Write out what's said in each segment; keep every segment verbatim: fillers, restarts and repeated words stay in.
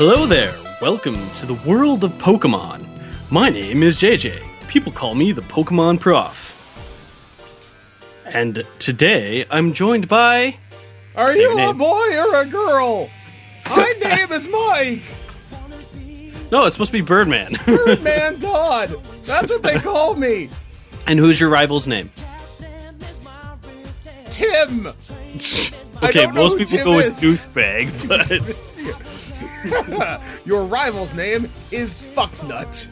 Hello there, welcome to the world of Pokemon. My name is J J. People call me the Pokemon Prof. And today I'm joined by... Are you a boy or a girl? My name is Mike. No, it's supposed to be Birdman. Birdman Todd. That's what they call me. And who's your rival's name? Tim. Okay, most people Tim go is. with Goosebag, but... Your rival's name is Fucknut.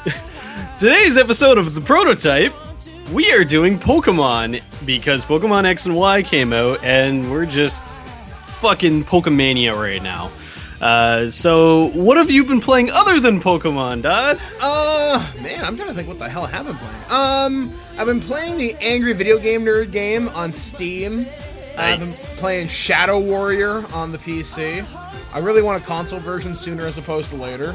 Today's episode of The Prototype, we are doing Pokemon, because Pokemon X and Y came out, and we're just fucking Pokemania right now. Uh, so, what have you been playing other than Pokemon, Dad? Uh, man, I'm trying to think what the hell I have been playing. Um, I've been playing the Angry Video Game Nerd game on Steam. Nice. I've been playing Shadow Warrior on the P C. I really want a console version sooner as opposed to later.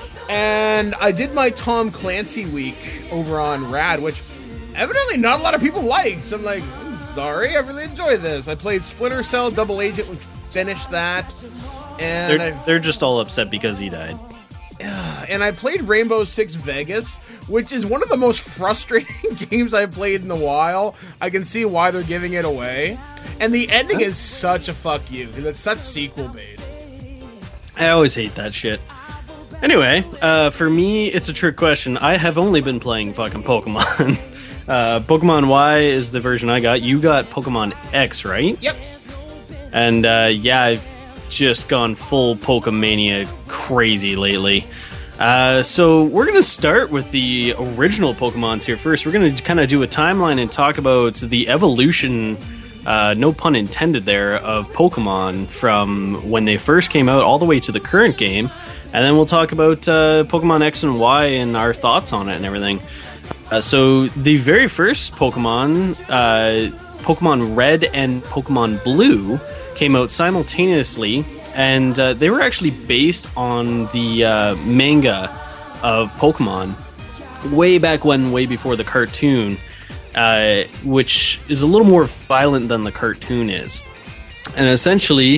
And I did my Tom Clancy week over on Rad, which evidently not a lot of people liked. So I'm like, I'm sorry, I really enjoyed this. I played Splinter Cell Double Agent, we finished that. And They're, I, they're just all upset because he died. and I played Rainbow Six Vegas, which is one of the most frustrating games I've played in a while. I can see why they're giving it away. And the ending is such a fuck you, because it's such sequel bait. I always hate that shit. Anyway, uh, for me, it's a trick question. I have only been playing fucking Pokemon. uh, Pokemon Y is the version I got. You got Pokemon X, right? Yep. And uh, yeah, I've just gone full Pokemania crazy lately. Uh, so we're going to start with the original Pokemons here first. We're going to kind of do a timeline and talk about the evolution, uh, no pun intended there, of Pokemon from when they first came out all the way to the current game. And then we'll talk about uh, Pokemon X and Y and our thoughts on it and everything. Uh, so the very first Pokemon, uh, Pokemon Red and Pokemon Blue, came out simultaneously, and uh, they were actually based on the uh, manga of Pokemon way back when, way before the cartoon, uh, which is a little more violent than the cartoon is. And essentially,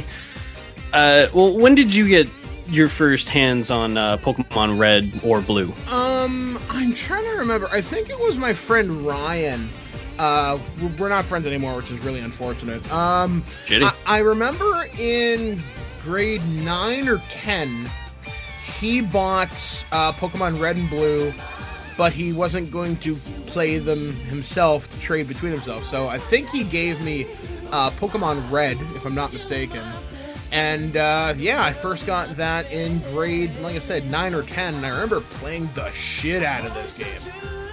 uh, well, when did you get your first hands on uh, Pokemon Red or Blue? Um, I'm trying to remember. I think it was my friend Ryan. Uh, we're not friends anymore, which is really unfortunate. Um, Shitty. I, I remember in grade nine or ten, he bought uh, Pokemon Red and Blue, but he wasn't going to play them himself to trade between himself. So I think he gave me uh, Pokemon Red, if I'm not mistaken. And uh, yeah, I first got that in grade, like I said, nine or ten, and I remember playing the shit out of this game.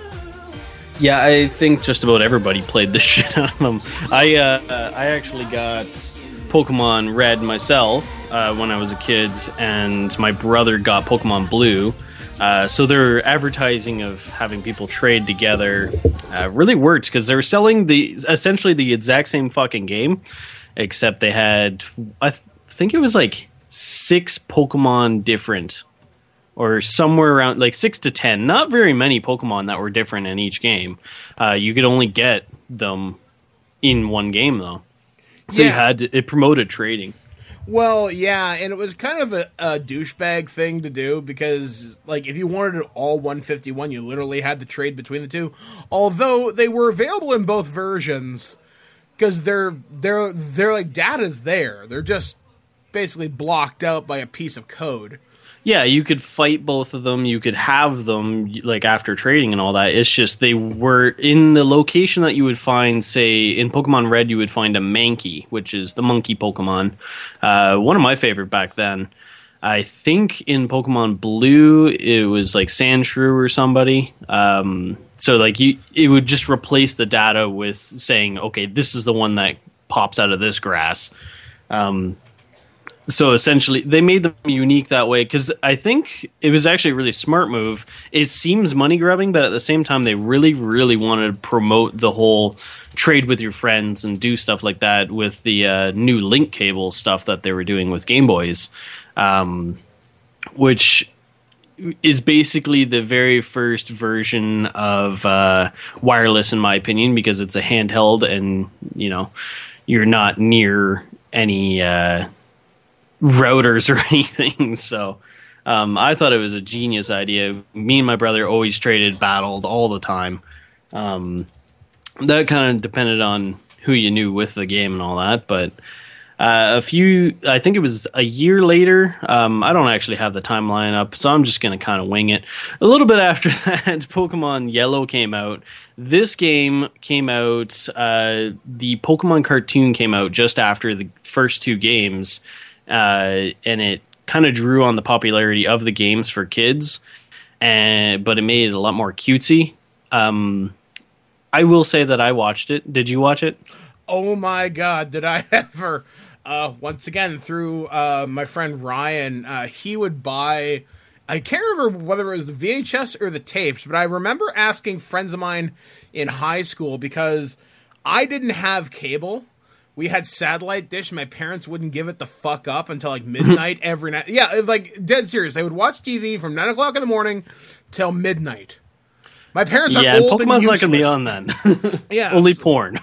Yeah, I think just about everybody played the shit out of them. I uh, uh, I actually got Pokemon Red myself uh, when I was a kid, and my brother got Pokemon Blue. Uh, so their advertising of having people trade together uh, really worked, because they were selling the essentially the exact same fucking game, except they had, I th- think it was like six Pokemon different, or somewhere around like six to ten. Not very many Pokemon that were different in each game. Uh, you could only get them in one game, though. So Yeah. you had to, it promoted trading. Well, yeah, and it was kind of a, a douchebag thing to do, because, like, if you wanted it all one fifty-one, you literally had to trade between the two. Although they were available in both versions, because they're they're they're like data's there. They're just basically blocked out by a piece of code. Yeah, you could fight both of them. You could have them like after trading and all that. It's just they were in the location that you would find, say, in Pokemon Red, you would find a Mankey, which is the monkey Pokemon. Uh, one of my favorite back then. I think in Pokemon Blue, it was like Sandshrew or somebody. Um, so like you, it would just replace the data with saying, okay, this is the one that pops out of this grass. Um, So essentially, they made them unique that way, because I think it was actually a really smart move. It seems money grubbing, but at the same time, they really, really wanted to promote the whole trade with your friends and do stuff like that with the uh, new link cable stuff that they were doing with Game Boys, um, which is basically the very first version of uh, wireless, in my opinion, because it's a handheld and, you know, you're not near any... Uh, routers or anything. So um, I thought it was a genius idea. Me and my brother always traded, battled all the time. Um, that kind of depended on who you knew with the game and all that, but uh, a few, I think it was a year later. Um, I don't actually have the timeline up, so I'm just going to kind of wing it. A little bit after that, Pokemon Yellow came out. This game came out, uh, the Pokemon cartoon came out just after the first two games, uh, and it kind of drew on the popularity of the games for kids, and but it made it a lot more cutesy. Um, I will say that I watched it. Did you watch it? Oh my God, did I ever. Uh, once again, through uh, my friend Ryan, uh, he would buy, I can't remember whether it was the V H S or the tapes, but I remember asking friends of mine in high school because I didn't have cable. We had satellite dish. My parents wouldn't give it the fuck up until like midnight every night. Yeah, it was like dead serious. They would watch T V from nine o'clock in the morning till midnight. My parents are yeah, old and Pokemon's useless. not going to be on then. Yeah, only porn.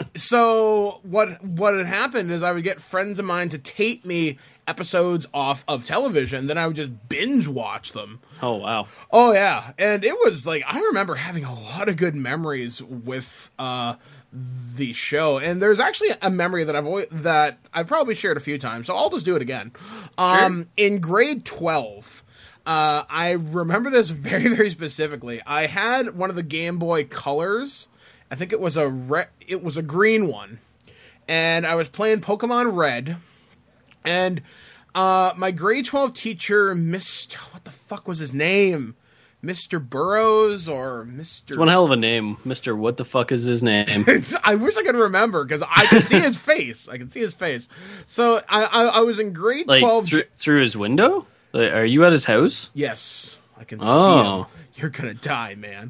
So what what had happened is I would get friends of mine to tape me episodes off of television, then I would just binge watch them. Oh wow. Oh yeah, and it was like I remember having a lot of good memories with uh, the show, and there's actually a memory that I've always, that I've probably shared a few times, so I'll just do it again. Um, sure. In grade twelve. Uh, I remember this very, very specifically. I had one of the Game Boy Colors. I think it was a re- it was a green one, and I was playing Pokemon Red. And uh, my grade twelve teacher, Mister What the fuck was his name? Mister Burrows or Mister It's one hell of a name, Mister What the fuck is his name? I wish I could remember because I could see his face. I could see his face. So I I, I was in grade like, twelve through, through his window. Are you at his house? Yes, I can oh. see him. You're gonna die, man.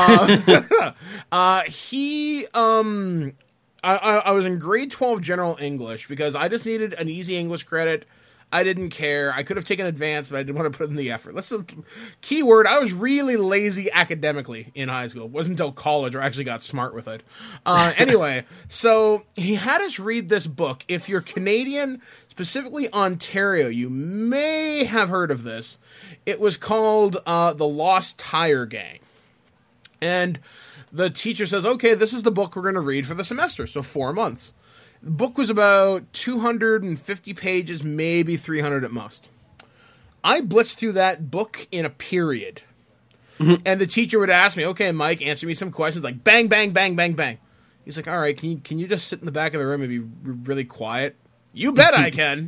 Uh, uh, he, um, I, I, I was in grade twelve general English because I just needed an easy English credit. I didn't care. I could have taken advanced, but I didn't want to put in the effort. Let's keyword. I was really lazy academically in high school. It wasn't until college where I actually got smart with it. Uh, anyway, so he had us read this book. If you're Canadian, specifically Ontario, you may have heard of this. It was called uh, The Lost Tire Gang. And the teacher says, okay, this is the book we're going to read for the semester, so four months. The book was about two hundred fifty pages, maybe three hundred at most. I blitzed through that book in a period. Mm-hmm. And the teacher would ask me, okay, Mike, answer me some questions, like bang, bang, bang, bang, bang. He's like, all right, can you, can you just sit in the back of the room and be r- really quiet? You bet I can.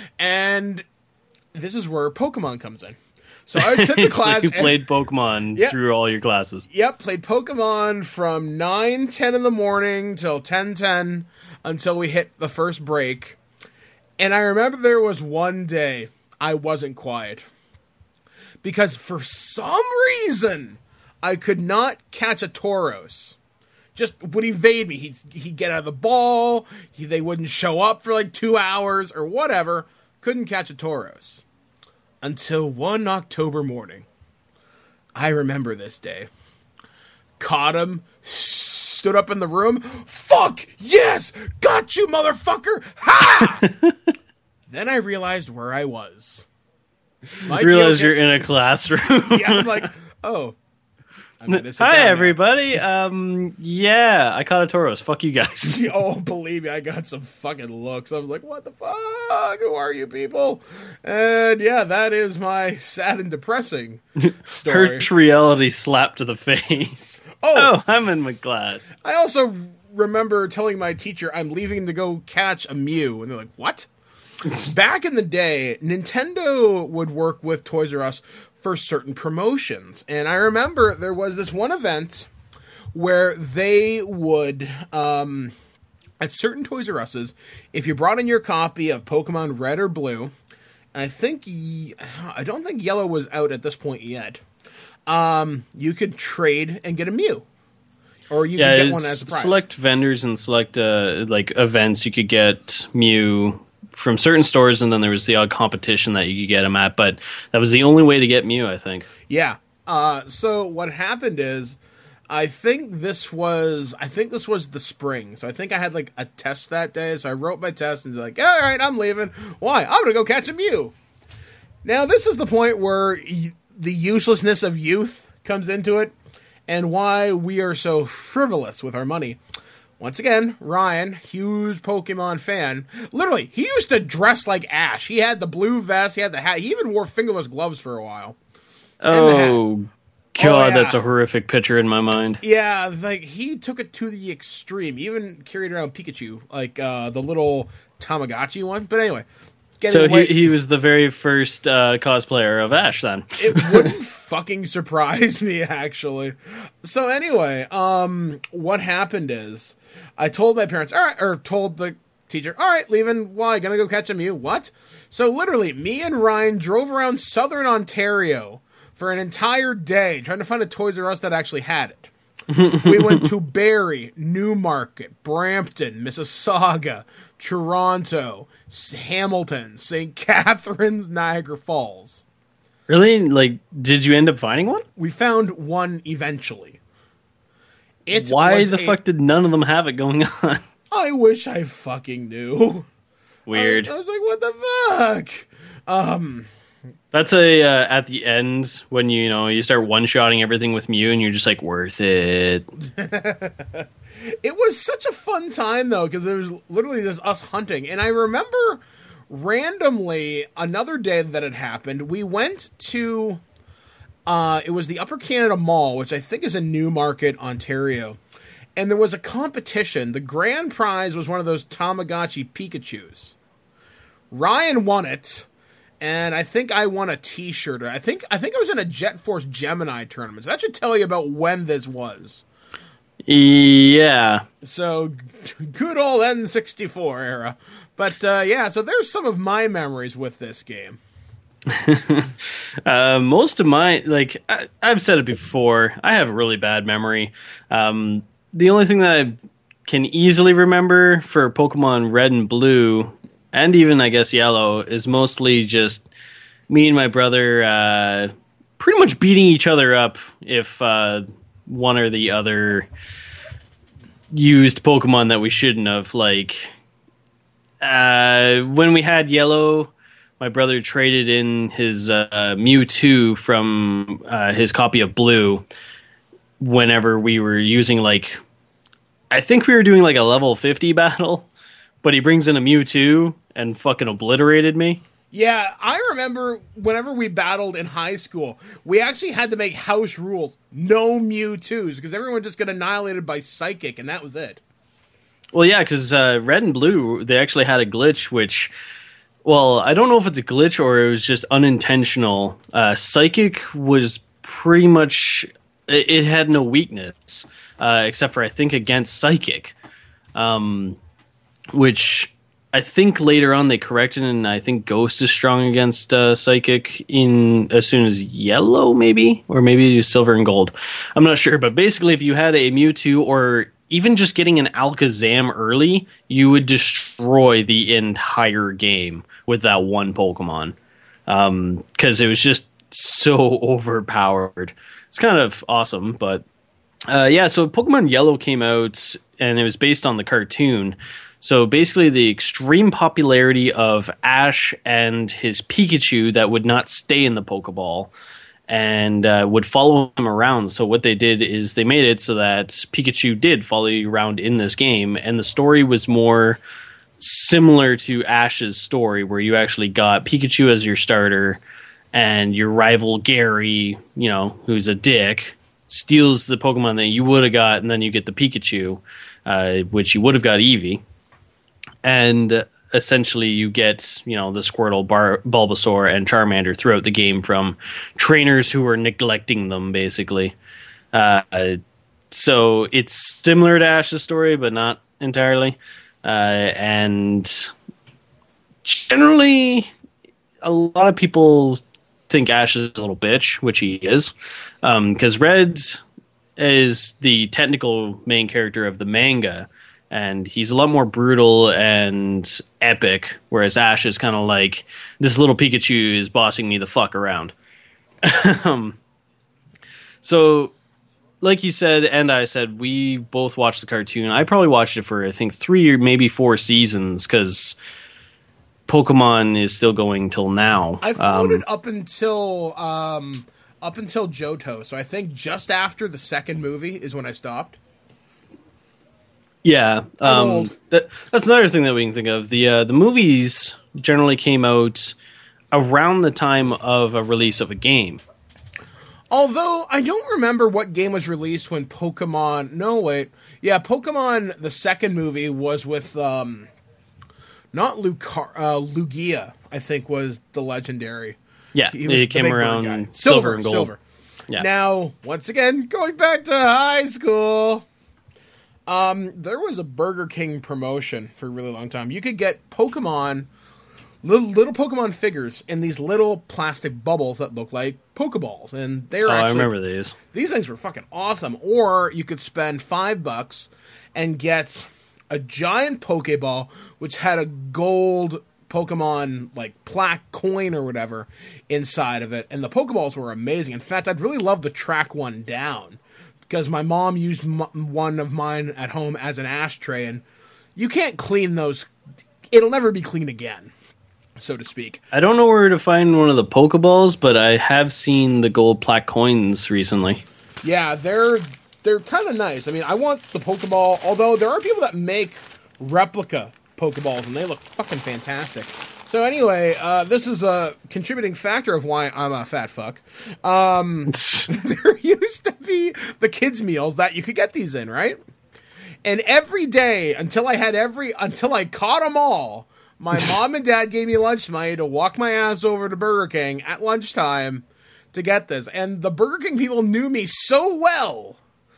And this is where Pokemon comes in. So I would sit in the class. So you played Pokemon yep, through all your classes. Yep, played Pokemon from nine ten in the morning till ten ten until we hit the first break. And I remember there was one day I wasn't quiet. Because for some reason, I could not catch a Tauros. Just would evade me. He'd, he'd get out of the ball. He, they wouldn't show up for like two hours or whatever. Couldn't catch a Tauros. Until one October morning. I remember this day. Caught him. Stood up in the room. Fuck! Yes! Got you, motherfucker! Ha! Then I realized where I was. Might realize okay. You're in a classroom. Yeah, I'm like, oh. Hi, everybody. Um, yeah, I caught a Tauros. Fuck you guys. Oh, believe me, I got some fucking looks. I was like, what the fuck? Who are you people? And yeah, that is my sad and depressing story. Harsh reality slapped to the face. Oh, oh, I'm in my class. I also remember telling my teacher I'm leaving to go catch a Mew. And they're like, what? Back in the day, Nintendo would work with Toys R Us for certain promotions. And I remember there was this one event where they would, um, at certain Toys R Us's, if you brought in your copy of Pokemon Red or Blue, and I think, I don't think Yellow was out at this point yet, um, you could trade and get a Mew. Or you yeah, could get one as a prize. Select vendors and select, uh, like, events, you could get Mew from certain stores, and then there was the odd competition that you could get them at, but that was the only way to get Mew, I think. Yeah. Uh, so what happened is, I think this was I think this was the spring. So I think I had like a test that day. So I wrote my test and was like, all right, I'm leaving. Why? I'm gonna go catch a Mew. Now this is the point where y- the uselessness of youth comes into it, and why we are so frivolous with our money. Once again, Ryan, huge Pokemon fan. Literally, he used to dress like Ash. He had the blue vest, he had the hat. He even wore fingerless gloves for a while. Oh, God, oh, yeah. That's a horrific picture in my mind. Yeah, like, he took it to the extreme. He even carried around Pikachu, like uh, the little Tamagotchi one. But anyway. So he, he was the very first uh, cosplayer of Ash, then. It wouldn't fucking surprise me, actually. So anyway, um, what happened is, I told my parents, all right, or told the teacher, all right, leaving, why, gonna go catch a Mew, what? So literally, me and Ryan drove around southern Ontario for an entire day trying to find a Toys R Us that actually had it. We went to Barrie, Newmarket, Brampton, Mississauga, Toronto, Hamilton, Saint Catharines, Niagara Falls. Really? Like, did you end up finding one? We found one eventually. It Why the a, fuck did none of them have it going on? I wish I fucking knew. Weird. I, I was like, what the fuck? Um... That's a uh, at the end when you, you know you start one shotting everything with Mew and you're just like, worth it. It was such a fun time though, because it was literally just us hunting. And I remember randomly another day that had happened. We went to uh, it was the Upper Canada Mall, which I think is in Newmarket, Ontario, and there was a competition. The grand prize was one of those Tamagotchi Pikachus. Ryan won it. And I think I won a T-shirt. I think I think I was in a Jet Force Gemini tournament. So that should tell you about when this was. Yeah. So, good old N sixty-four era. But, uh, yeah, so there's some of my memories with this game. uh, most of my, like, I, I've said it before, I have a really bad memory. Um, the only thing that I can easily remember for Pokemon Red and Blue, and even, I guess, Yellow, is mostly just me and my brother uh, pretty much beating each other up if uh, one or the other used Pokemon that we shouldn't have. Like, uh, when we had Yellow, my brother traded in his uh, Mewtwo from uh, his copy of Blue whenever we were using, like, I think we were doing, like, a level fifty battle, but he brings in a Mewtwo and fucking obliterated me. Yeah, I remember whenever we battled in high school, we actually had to make house rules. No Mewtwo's, because everyone just got annihilated by Psychic, and that was it. Well, yeah, because uh, Red and Blue, they actually had a glitch, which, well, I don't know if it's a glitch or it was just unintentional. Uh, Psychic was pretty much, it, it had no weakness, uh, except for, I think, against Psychic, um, which I think later on they corrected, and I think Ghost is strong against uh, Psychic in as soon as Yellow, maybe? Or maybe Silver and Gold. I'm not sure, but basically if you had a Mewtwo or even just getting an Alakazam early, you would destroy the entire game with that one Pokemon. Um, 'cause it was just so overpowered. It's kind of awesome, but uh, yeah, so Pokemon Yellow came out, and it was based on the cartoon. So basically the extreme popularity of Ash and his Pikachu that would not stay in the Pokeball and uh, would follow him around. So what they did is they made it so that Pikachu did follow you around in this game, and the story was more similar to Ash's story, where you actually got Pikachu as your starter, and your rival Gary, you know, who's a dick, steals the Pokemon that you would have got, and then you get the Pikachu, uh, which you would have got Eevee. And essentially you get, you know, the Squirtle, Bar- Bulbasaur, and Charmander throughout the game from trainers who were neglecting them, basically. Uh, so it's similar to Ash's story, but not entirely. Uh, and generally, a lot of people think Ash is a little bitch, which he is. Because um, Red is the technical main character of the manga, and he's a lot more brutal and epic, whereas Ash is kind of like, this little Pikachu is bossing me the fuck around. um, so like you said, and I said, we both watched the cartoon. I probably watched it for, I think, three or maybe four seasons, because Pokemon is still going till now. I followed um, it up until um, up until Johto, so I think just after the second movie is when I stopped. Yeah, um, old. that, that's another thing that we can think of. The uh, the movies generally came out around the time of a release of a game. Although, I don't remember what game was released when Pokemon... No, wait. Yeah, Pokemon, the second movie, was with... Um, not Lucar- uh, Lugia, I think, was the legendary. Yeah, He was it the came big bird around guy. silver and gold. Silver. Yeah. Now, once again, going back to high school... Um, there was a Burger King promotion for a really long time. You could get Pokemon... Little, little Pokemon figures in these little plastic bubbles that look like Pokeballs, and they're Oh, actually... I remember these. These things were fucking awesome. Or you could spend five bucks and get a giant Pokeball, which had a gold Pokemon, like, plaque coin or whatever inside of it. And the Pokeballs were amazing. In fact, I'd really love to track one down, because my mom used m- one of mine at home as an ashtray, and you can't clean those. It'll never be clean again, so to speak. I don't know where to find one of the Pokeballs, but I have seen the gold plaque coins recently. Yeah, they're they're kind of nice. I mean, I want the Pokeball, although there are people that make replica Pokeballs, and they look fucking fantastic. So anyway, uh, this is a contributing factor of why I'm a fat fuck. Um, there used to be the kids' meals that you could get these in, right? And every day, until I had every, until I caught them all, my mom and dad gave me lunch money to walk my ass over to Burger King at lunchtime to get this. And the Burger King people knew me so well.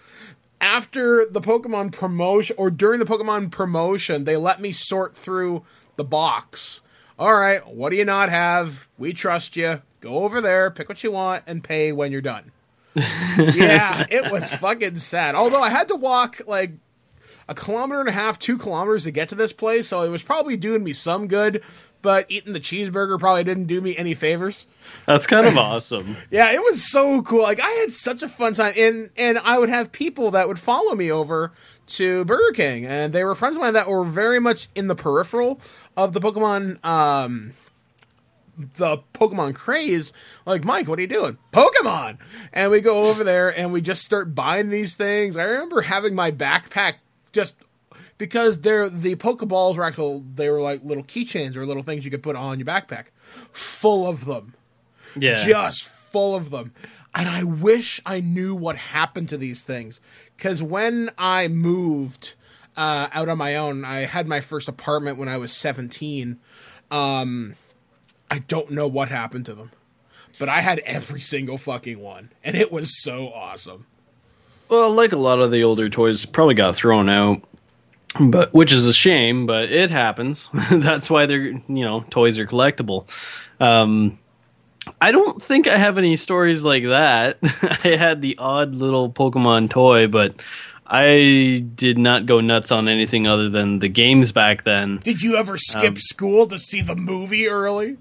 After the Pokemon promotion, or during the Pokemon promotion, they let me sort through the box. All right, what do you not have? We trust you. Go over there, pick what you want, and pay when you're done. Yeah, it was fucking sad. Although I had to walk, like, a kilometer and a half, two kilometers to get to this place, so it was probably doing me some good, but eating the cheeseburger probably didn't do me any favors. That's kind of awesome. Yeah, it was so cool. Like, I had such a fun time, and and I would have people that would follow me over to Burger King, and they were friends of mine that were very much in the peripheral of the Pokemon, um, the Pokemon craze. Like, Mike, what are you doing? Pokemon! And we go over there, and we just start buying these things. I remember having my backpack just because they're the Pokeballs were actual, they were like little keychains or little things you could put on your backpack, full of them, Yeah. just full of them. And I wish I knew what happened to these things, because when I moved uh, out on my own, I had my first apartment when I was seventeen. Um, I don't know what happened to them, but I had every single fucking one, and it was so awesome. Well, like a lot of the older toys, probably got thrown out, but which is a shame, but it happens. That's why they're, you know, toys are collectible. Um, I don't think I have any stories like that. I had the odd little Pokemon toy, but I did not go nuts on anything other than the games back then. Did you ever skip um, school to see the movie early?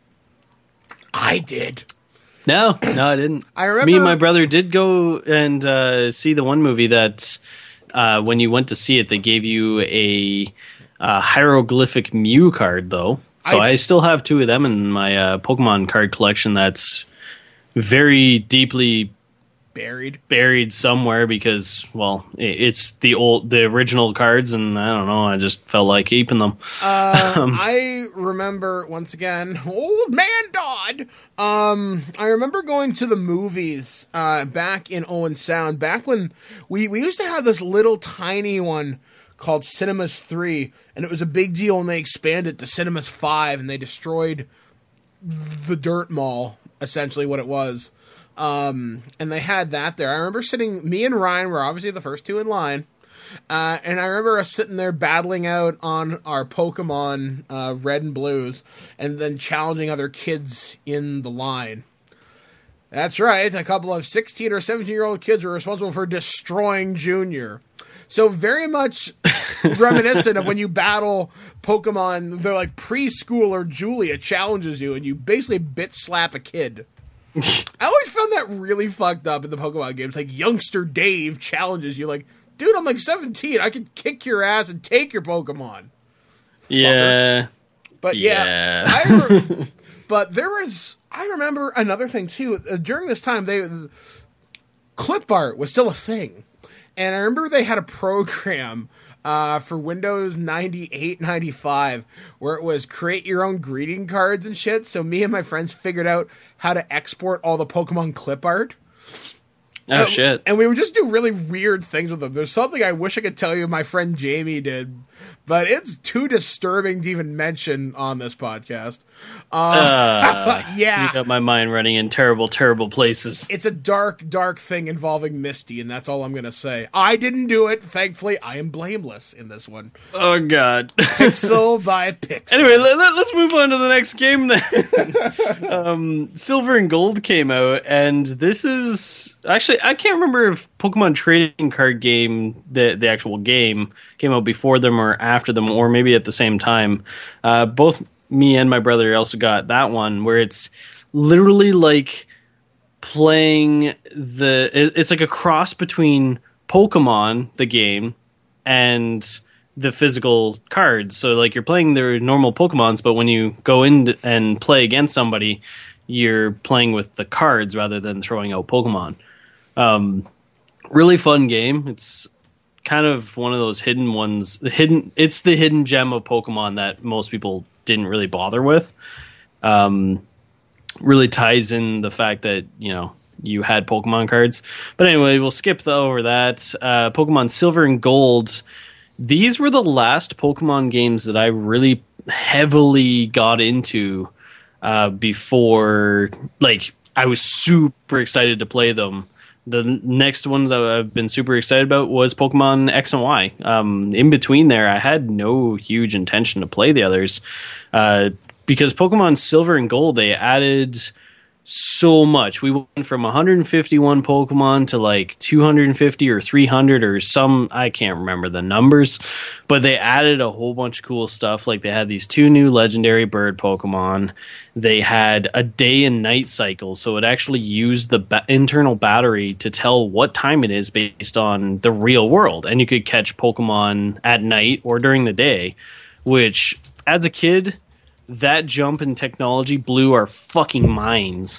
I did. No, no, I didn't. I remember me and my brother did go and uh, see the one movie that uh, when you went to see it, they gave you a uh, hieroglyphic Mew card, though. So I, I still have two of them in my uh, Pokemon card collection that's very deeply buried buried somewhere because, well, it's the old, the original cards, and I don't know, I just felt like keeping them. Uh, um, I remember, once again, old man Dodd. Um, I remember going to the movies uh, back in Owen Sound, back when we, we used to have this little tiny one called Cinemas three, and it was a big deal, and they expanded to Cinemas five, and they destroyed the dirt mall, essentially what it was. Um, and they had that there. I remember sitting, me and Ryan were obviously the first two in line, uh, and I remember us sitting there battling out on our Pokemon uh, Red and Blues, and then challenging other kids in the line. That's right, a couple of sixteen or seventeen-year-old kids were responsible for destroying Junior. So very much reminiscent of when you battle Pokemon, they're like preschooler Julia challenges you, and you basically bit slap a kid. I always found that really fucked up in the Pokemon games. Like, youngster Dave challenges you, like, dude, I'm like seventeen. I could kick your ass and take your Pokemon. Yeah. Fucker. But yeah. yeah. I re- but there was, I remember another thing too. Uh, during this time, they clip art was still a thing. And I remember they had a program uh, for Windows ninety-eight, ninety-five where it was create your own greeting cards and shit. So me and my friends figured out how to export all the Pokemon clip art. Oh, uh, shit. And we would just do really weird things with them. There's something I wish I could tell you my friend Jamie did, but it's too disturbing to even mention on this podcast. Uh, uh, yeah. You got my mind running in terrible, terrible places. It's a dark, dark thing involving Misty, and that's all I'm going to say. I didn't do it. Thankfully, I am blameless in this one. Oh, God. Pixel by pixel. Anyway, let, let, let's move on to the next game then. um, Silver and Gold came out, and this is... Actually, I can't remember if Pokemon Trading Card Game, the, the actual game, came out before them or after them, or maybe at the same time. Uh, both... Me and my brother also got that one where it's literally like playing the... It's like a cross between Pokemon, the game, and the physical cards. So like you're playing their normal Pokemons, but when you go in and play against somebody, you're playing with the cards rather than throwing out Pokemon. Um, really fun game. It's kind of one of those hidden ones. The hidden. It's the hidden gem of Pokemon that most people didn't really bother with. Um, really ties in the fact that, you know, you had Pokemon cards. But anyway, we'll skip the, over that. Uh, Pokemon Silver and Gold. These were the last Pokemon games that I really heavily got into uh, before, like, I was super excited to play them. The next ones I've been super excited about was Pokemon X and Y. Um, in between there, I had no huge intention to play the others. Uh, because Pokemon Silver and Gold, they added so much. We went from one hundred fifty-one Pokemon to like two hundred fifty or three hundred or some, I can't remember the numbers, but they added a whole bunch of cool stuff. Like they had these two new legendary bird Pokemon. They had a day and night cycle, so it actually used the ba- internal battery to tell what time it is based on the real world. And you could catch Pokemon at night or during the day, which as a kid, that jump in technology blew our fucking minds.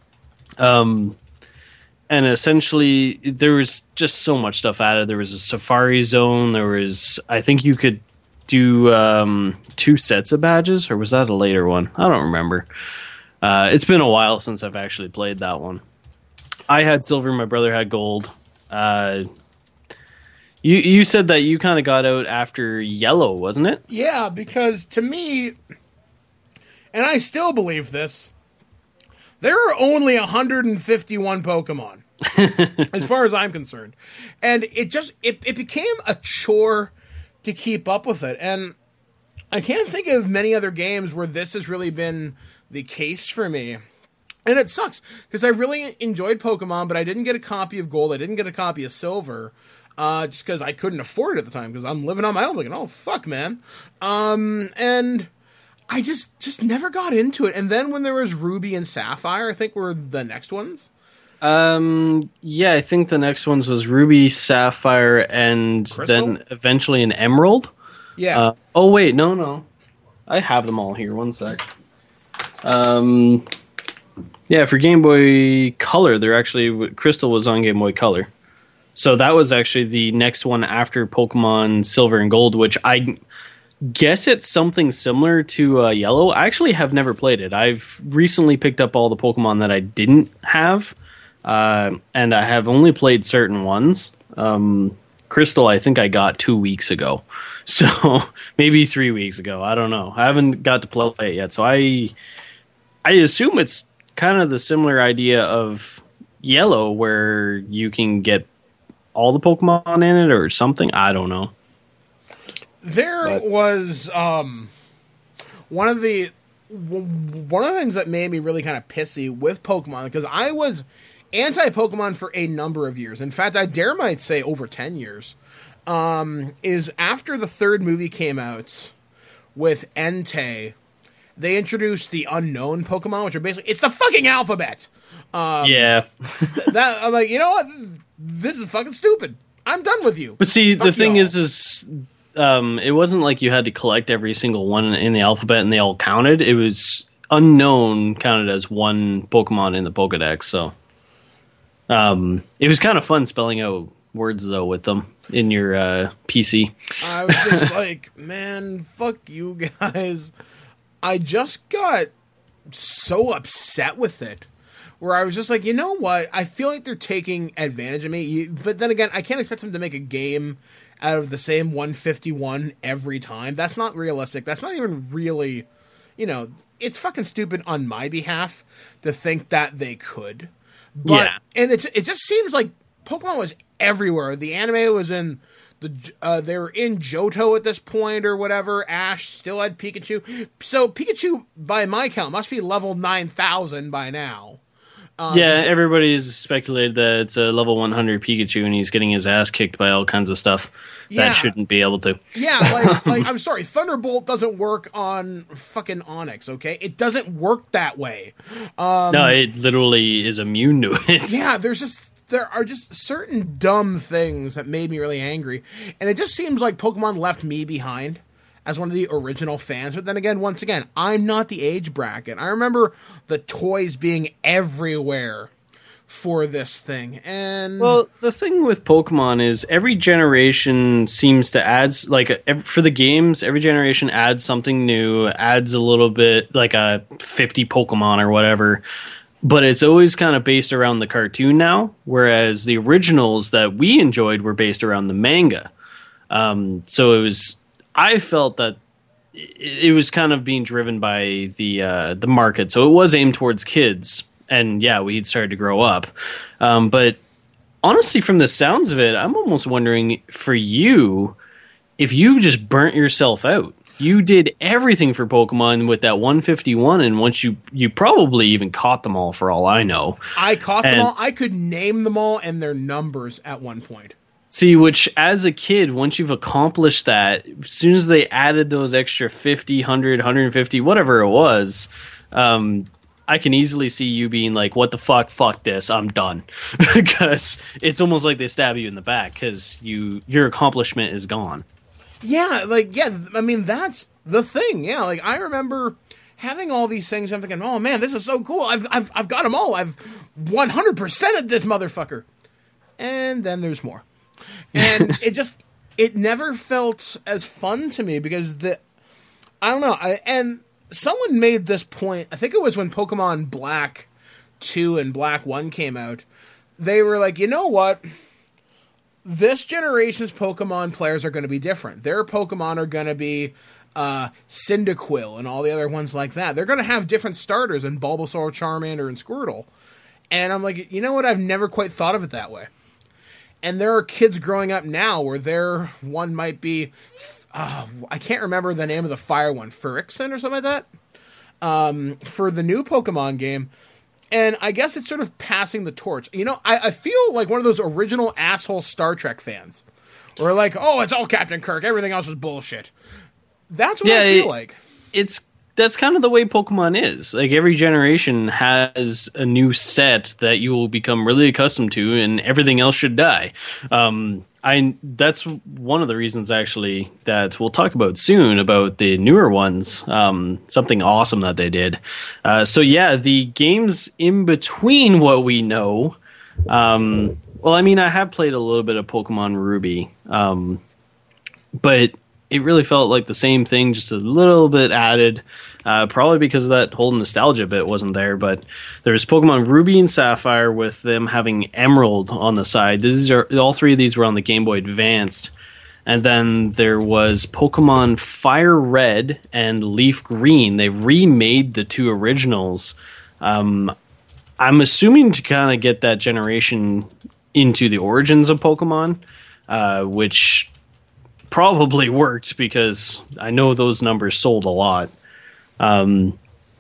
Um, and essentially, there was just so much stuff added. There was a safari zone. There was, I think you could do um, two sets of badges, or was that a later one? I don't remember. Uh, it's been a while since I've actually played that one. I had silver, my brother had gold. Uh, you you said that you kind of got out after yellow, wasn't it? Yeah, because to me... And I still believe this. There are only one hundred fifty-one Pokemon, as far as I'm concerned. And it just, it, it became a chore to keep up with it. And I can't think of many other games where this has really been the case for me. And it sucks, because I really enjoyed Pokemon, but I didn't get a copy of Gold. I didn't get a copy of Silver, uh, just because I couldn't afford it at the time, because I'm living on my own, looking, oh, fuck, man. Um, and... I just just never got into it. And then when there was Ruby and Sapphire, I think were the next ones. Um, yeah, I think the next ones was Ruby, Sapphire, and Crystal? Then eventually an Emerald. Yeah. Uh, oh, wait, no, no. I have them all here. One sec. Um, yeah, for Game Boy Color, they're actually... Crystal was on Game Boy Color. So that was actually the next one after Pokemon Silver and Gold, which I... guess it's something similar to uh, Yellow. I actually have never played it. I've recently picked up all the Pokemon that I didn't have, uh, and I have only played certain ones. Um, Crystal, I think I got two weeks ago, so maybe three weeks ago. I don't know. I haven't got to play it yet, so I I assume it's kind of the similar idea of Yellow, where you can get all the Pokemon in it or something. I don't know. There but. was um, one of the one of the things that made me really kind of pissy with Pokemon, because I was anti-Pokemon for a number of years. In fact, I dare might say over ten years. Um, is after the third movie came out with Entei, they introduced the unknown Pokemon, which are basically it's the fucking alphabet. Um, yeah. th- that I'm like, you know what? This is fucking stupid. I'm done with you. But see, Fuck the thing y'all. is, is um, it wasn't like you had to collect every single one in the alphabet and they all counted. It was unknown counted as one Pokemon in the Pokedex. So um, it was kind of fun spelling out words though with them in your uh, P C. I was just like, man, fuck you guys. I just got so upset with it. Where I was just like, you know what? I feel like they're taking advantage of me. You, but then again, I can't expect them to make a game out of the same one fifty-one every time. That's not realistic. That's not even really, you know, it's fucking stupid on my behalf to think that they could. But, Yeah. And it, it just seems like Pokemon was everywhere. The anime was in... The uh, they were in Johto at this point or whatever. Ash still had Pikachu. So Pikachu, by my count, must be level nine thousand by now. Um, Yeah, everybody's speculated that it's a level one hundred Pikachu and he's getting his ass kicked by all kinds of stuff Yeah. that shouldn't be able to. Yeah, like, like I'm sorry, Thunderbolt doesn't work on fucking Onix, okay? It doesn't work that way. Um, No, it literally is immune to it. Yeah, there's just there are just certain dumb things that made me really angry, and it just seems like Pokemon left me behind as one of the original fans. But then again, once again, I'm not the age bracket. I remember the toys being everywhere for this thing, and Well, the thing with Pokemon is every generation seems to add, like, ev- for the games, every generation adds something new, adds a little bit, like a fifty Pokemon or whatever. But it's always kind of based around the cartoon now, whereas the originals that we enjoyed were based around the manga. Um, so it was, I felt that it, it was kind of being driven by the uh, the market. So it was aimed towards kids, and yeah, we'd started to grow up. Um, but honestly, from the sounds of it, I'm almost wondering for you if you just burnt yourself out. You did everything for Pokemon with that one fifty-one, and once you you probably even caught them all, for all I know. I caught and, them all. I could name them all and their numbers at one point. See, which as a kid, once you've accomplished that, as soon as they added those extra fifty, one hundred, one hundred fifty, whatever it was, um, I can easily see you being like, what the fuck, fuck this, I'm done. Because it's almost like they stab you in the back because you your accomplishment is gone. Yeah, like, yeah, I mean, that's the thing. Yeah, like, I remember having all these things. I'm thinking, oh, man, this is so cool. I've, I've, I've got them all. I've one hundred percented this motherfucker. And then there's more. And it just, it never felt as fun to me because the, I don't know. I, and someone made this point, I think it was when Pokemon Black two and Black one came out. They were like, you know what? This generation's Pokemon players are going to be different. Their Pokemon are going to be uh, Cyndaquil and all the other ones like that. They're going to have different starters in Bulbasaur, Charmander, and Squirtle. And I'm like, you know what? I've never quite thought of it that way. And there are kids growing up now where their one might be, uh, I can't remember the name of the fire one, Phyrexian or something like that, um, for the new Pokemon game. And I guess it's sort of passing the torch. You know, I, I feel like one of those original asshole Star Trek fans. Where like, oh, it's all Captain Kirk. Everything else is bullshit. That's what yeah, I feel it, like. It's that's kind of the way Pokemon is. Like every generation has a new set that you will become really accustomed to, and everything else should die. Um, I that's one of the reasons actually that we'll talk about soon about the newer ones. Um, something awesome that they did. Uh, so yeah, the games in between what we know. Um, well, I mean, I have played a little bit of Pokemon Ruby, um, but it really felt like the same thing, just a little bit added. Uh, probably because that whole nostalgia bit wasn't there, but there's Pokemon Ruby and Sapphire with them having Emerald on the side. These are all three of these were on the Game Boy Advanced, and then there was Pokemon Fire Red and Leaf Green. They remade the two originals. Um, I'm assuming to kind of get that generation into the origins of Pokemon, uh, which probably worked because I know those numbers sold a lot. Um,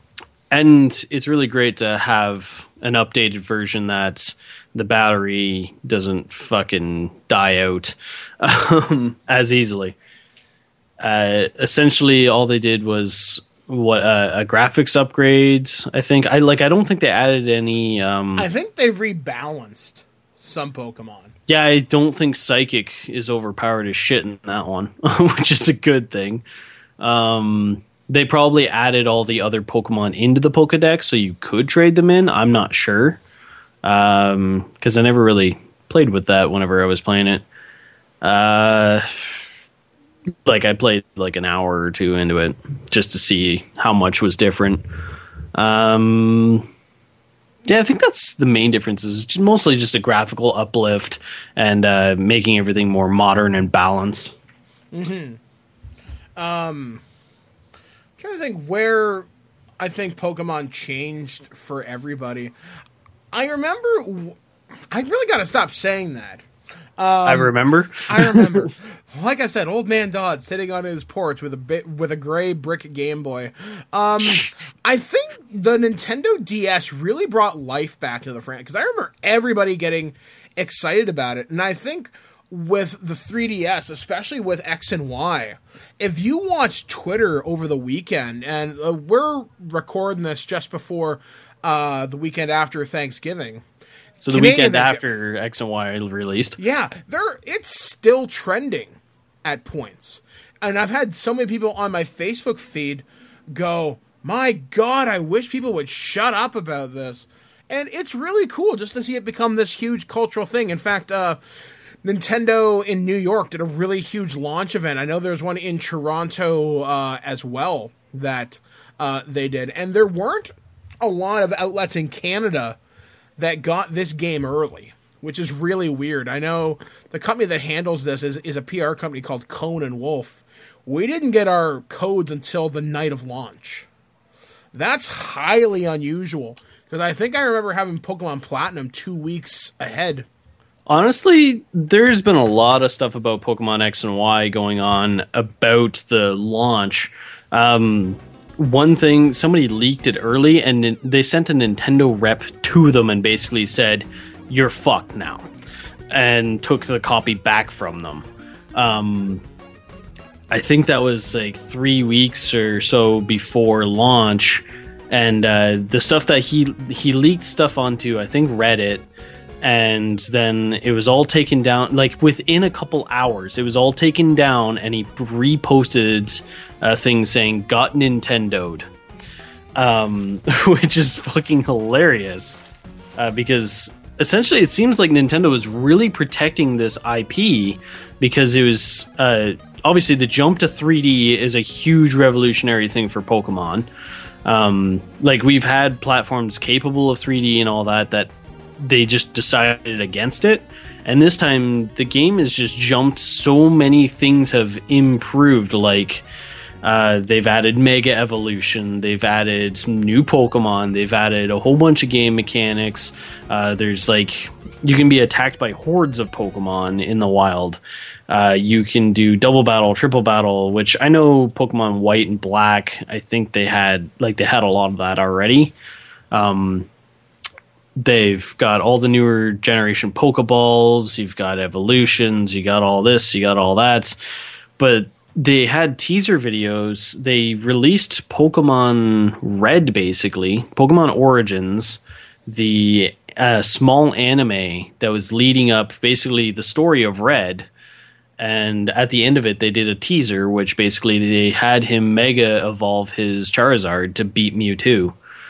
and it's really great to have an updated version that the battery doesn't fucking die out um, as easily. Uh, essentially, all they did was what uh, a graphics upgrades. I think I like. I don't think they added any. Um, I think they rebalanced some Pokemon. Yeah, I don't think Psychic is overpowered as shit in that one, which is a good thing. Um, they probably added all the other Pokemon into the Pokedex so you could trade them in. I'm not sure. Um, because I never really played with that whenever I was playing it. Uh, like I played like an hour or two into it just to see how much was different. Um... Yeah, I think that's the main difference is mostly just a graphical uplift and uh, making everything more modern and balanced. Mm-hmm. Um, I'm trying to think where I think Pokemon changed for everybody. I remember... I really got to stop saying that. Um, I remember. I remember. Like I said, old man Dodd sitting on his porch with a bit with a gray brick Game Boy. Um, I think the Nintendo D S really brought life back to the franchise because I remember everybody getting excited about it, and I think with the three D S, especially with X and Y, if you watch Twitter over the weekend, and uh, we're recording this just before uh, the weekend after Thanksgiving. So the Canadian weekend after X and Y released. Yeah, they're it's still trending at points. And I've had so many people on my Facebook feed go, my God, I wish people would shut up about this. And it's really cool just to see it become this huge cultural thing. In fact, uh, Nintendo in New York did a really huge launch event. I know there's one in Toronto uh, as well that uh, they did. And there weren't a lot of outlets in Canada that got this game early, which is really weird. I know the company that handles this is, is a P R company called Cone and Wolf. We didn't get our codes until the night of launch. That's highly unusual, because I think I remember having Pokemon Platinum two weeks ahead. Honestly, there's been a lot of stuff about Pokemon X and Y going on about the launch. Um... One thing, somebody leaked it early, and they sent a Nintendo rep to them and basically said, "You're fucked now," and took the copy back from them. Um, I think that was like three weeks or so before launch, and uh, the stuff that he he leaked stuff onto, I think Reddit, and then it was all taken down. Like within a couple hours, it was all taken down, and he reposted a thing saying "got Nintendo'd," um, which is fucking hilarious uh, because essentially it seems like Nintendo was really protecting this I P because it was uh, obviously the jump to three D is a huge revolutionary thing for Pokemon. Um, like we've had platforms capable of three D and all that that they just decided against it, and this time the game has just jumped. So many things have improved, like uh, they've added Mega Evolution, they've added some new Pokemon, they've added a whole bunch of game mechanics. Uh, there's like you can be attacked by hordes of Pokemon in the wild. Uh, you can do double battle, triple battle, which I know Pokemon White and Black, I think they had like they had a lot of that already. Um, They've got all the newer generation Pokeballs, you've got evolutions, you got all this, you got all that. But they had teaser videos. They released Pokemon Red, basically, Pokemon Origins, the uh, small anime that was leading up basically the story of Red. And at the end of it, they did a teaser, which basically they had him mega evolve his Charizard to beat Mewtwo.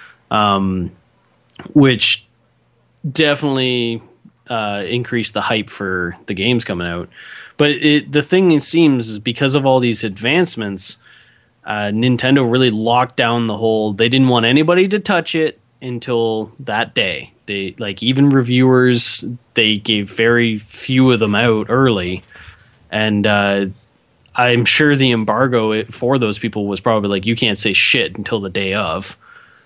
Um, which definitely uh, increased the hype for the games coming out. But it, the thing it seems is because of all these advancements, uh, Nintendo really locked down the whole. They didn't want anybody to touch it until that day. They like even reviewers. They gave very few of them out early, and uh, I'm sure the embargo for those people was probably like you can't say shit until the day of.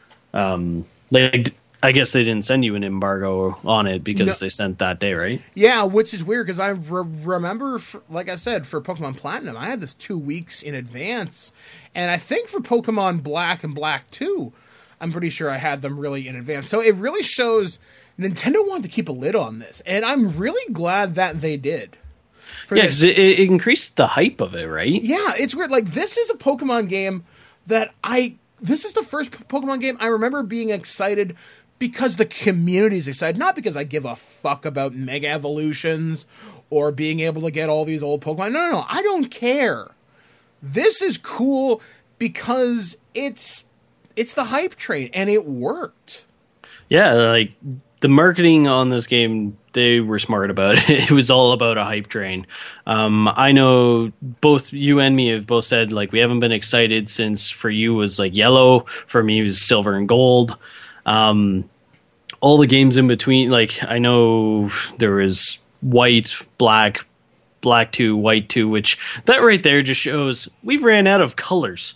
Um, like. I guess they didn't send you an embargo on it because no. they sent that day, right? Yeah, which is weird because I re- remember, for, like I said, for Pokemon Platinum, I had this two weeks in advance. And I think for Pokemon Black and Black two, I'm pretty sure I had them really in advance. So it really shows Nintendo wanted to keep a lid on this. And I'm really glad that they did. Yeah, because it, it increased the hype of it, right? Yeah, it's weird. Like, this is a Pokemon game that I this is the first Pokemon game I remember being excited because the community's excited, not because I give a fuck about Mega Evolutions or being able to get all these old Pokemon. No, no, no, I don't care. This is cool because it's it's the hype train, and it worked. Yeah, like, the marketing on this game, they were smart about it. It was all about a hype train. Um, I know both you and me have both said, like, we haven't been excited since for you was, like, yellow. For me, it was silver and gold. Um, all the games in between, like, I know there was white, black, black two, white two, which that right there just shows we've ran out of colors.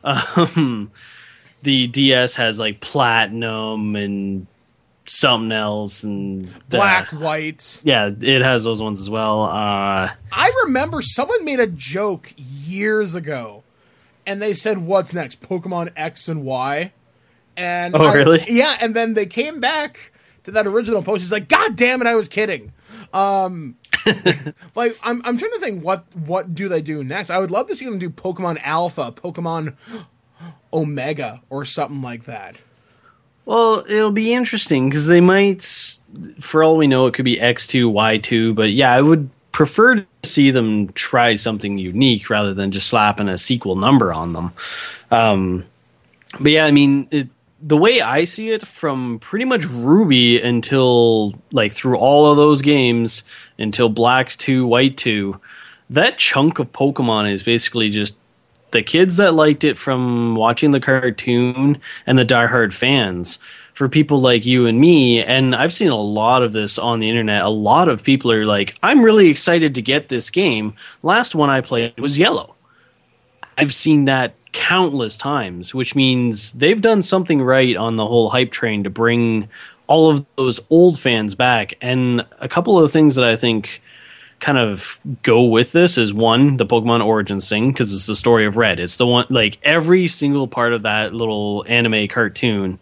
Um, the D S has, like, platinum and something else, and the, black, white. Yeah, it has those ones as well. Uh, I remember someone made a joke years ago, and they said, "What's next? Pokemon X and Y?" And oh, I, really? Yeah, and then they came back to that original post. He's like, "God damn it, I was kidding." Um, like, I'm I'm trying to think what what do they do next? I would love to see them do Pokemon Alpha, Pokemon Omega, or something like that. Well, it'll be interesting because they might, for all we know, it could be X two, Y two, but yeah, I would prefer to see them try something unique rather than just slapping a sequel number on them. Um, but yeah, I mean, it, the way I see it, from pretty much Ruby until, like, through all of those games until Black two, White two, that chunk of Pokemon is basically just the kids that liked it from watching the cartoon and the diehard fans. For people like you and me, and I've seen a lot of this on the internet, a lot of people are like, I'm really excited to get this game. Last one I played was Yellow. I've seen that countless times, which means they've done something right on the whole hype train to bring all of those old fans back. And a couple of the things that I think kind of go with this is, one, the Pokemon Origins thing, because it's the story of Red. It's the one, like, every single part of that little anime cartoon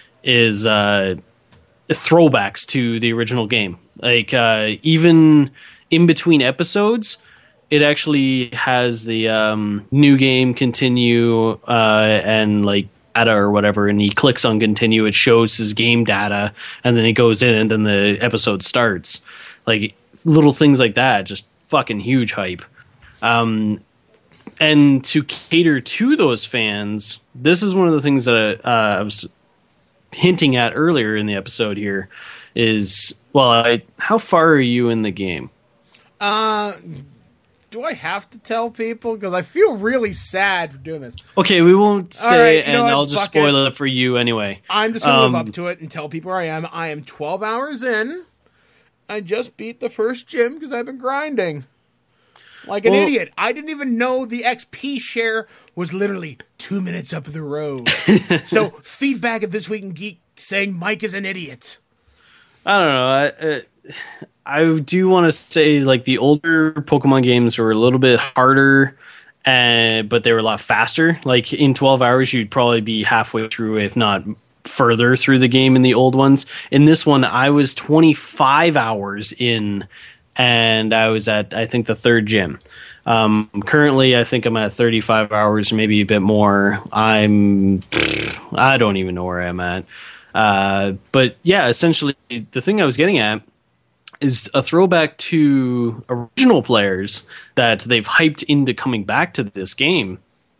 is uh, throwbacks to the original game. Like, uh, even in between episodes, it actually has the um, new game continue uh, and, like, data or whatever, and he clicks on continue, it shows his game data, and then he goes in and then the episode starts. Like, little things like that, just fucking huge hype. Um, and to cater to those fans, this is one of the things that uh, I was hinting at earlier in the episode here is, well, I, how far are you in the game? Uh, do I have to tell people? Because I feel really sad for doing this. Okay, we won't say, right, you and know I'll what? just Fuck spoil it. it for you anyway. I'm just going to Um, live up to it and tell people where I am. I am twelve hours in. I just beat the first gym because I've been grinding. Like an Well- idiot. I didn't even know the X P share was literally two minutes up the road. So, feedback at This Week in Geek saying Mike is an idiot. I don't know. I, uh, I do want to say, like, the older Pokemon games were a little bit harder, uh, but they were a lot faster. Like, in twelve hours, you'd probably be halfway through, if not further through the game in the old ones. In this one, I was twenty-five hours in, and I was at, I think, the third gym. Um, currently, I think I'm at thirty-five hours, maybe a bit more. I'm, I don't even know where I'm at. Uh, but yeah, essentially, the thing I was getting at is a throwback to original players that they've hyped into coming back to this game.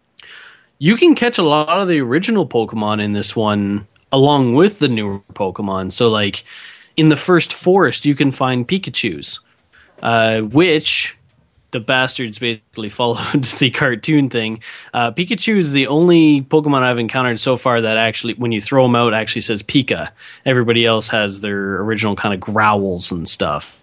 You can catch a lot of the original Pokemon in this one along with the newer Pokemon. So, like, in the first forest, you can find Pikachus, uh, which the bastards basically followed the cartoon thing. Uh, Pikachu is the only Pokemon I've encountered so far that actually, when you throw them out, actually says Pika. Everybody else has their original kind of growls and stuff.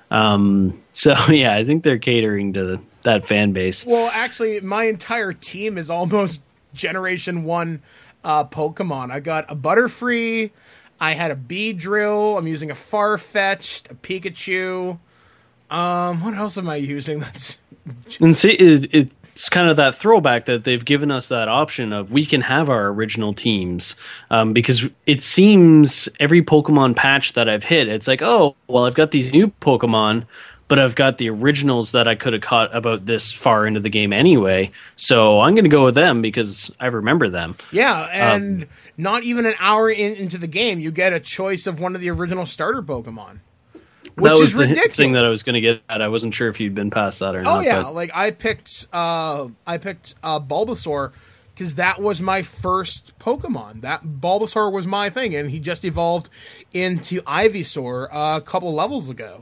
Um, so, yeah, I think they're catering to that fan base. Well, actually, my entire team is almost Generation one uh, Pokemon. I got a Butterfree, I had a Beedrill, I'm using a Farfetch'd, a Pikachu. Um, what else am I using? That's And see, it, it's kind of that throwback that they've given us that option of we can have our original teams, um, because it seems every Pokemon patch that I've hit, it's like, oh, well, I've got these new Pokemon, but I've got the originals that I could have caught about this far into the game anyway. So I'm going to go with them because I remember them. Yeah, and Um, not even an hour in, into the game, you get a choice of one of the original starter Pokemon. Which that was is the ridiculous. thing that I was going to get at. I wasn't sure if you'd been past that or Oh not. yeah, but like I picked, uh, I picked uh, Bulbasaur because that was my first Pokemon. That Bulbasaur was my thing, and he just evolved into Ivysaur uh, a couple levels ago.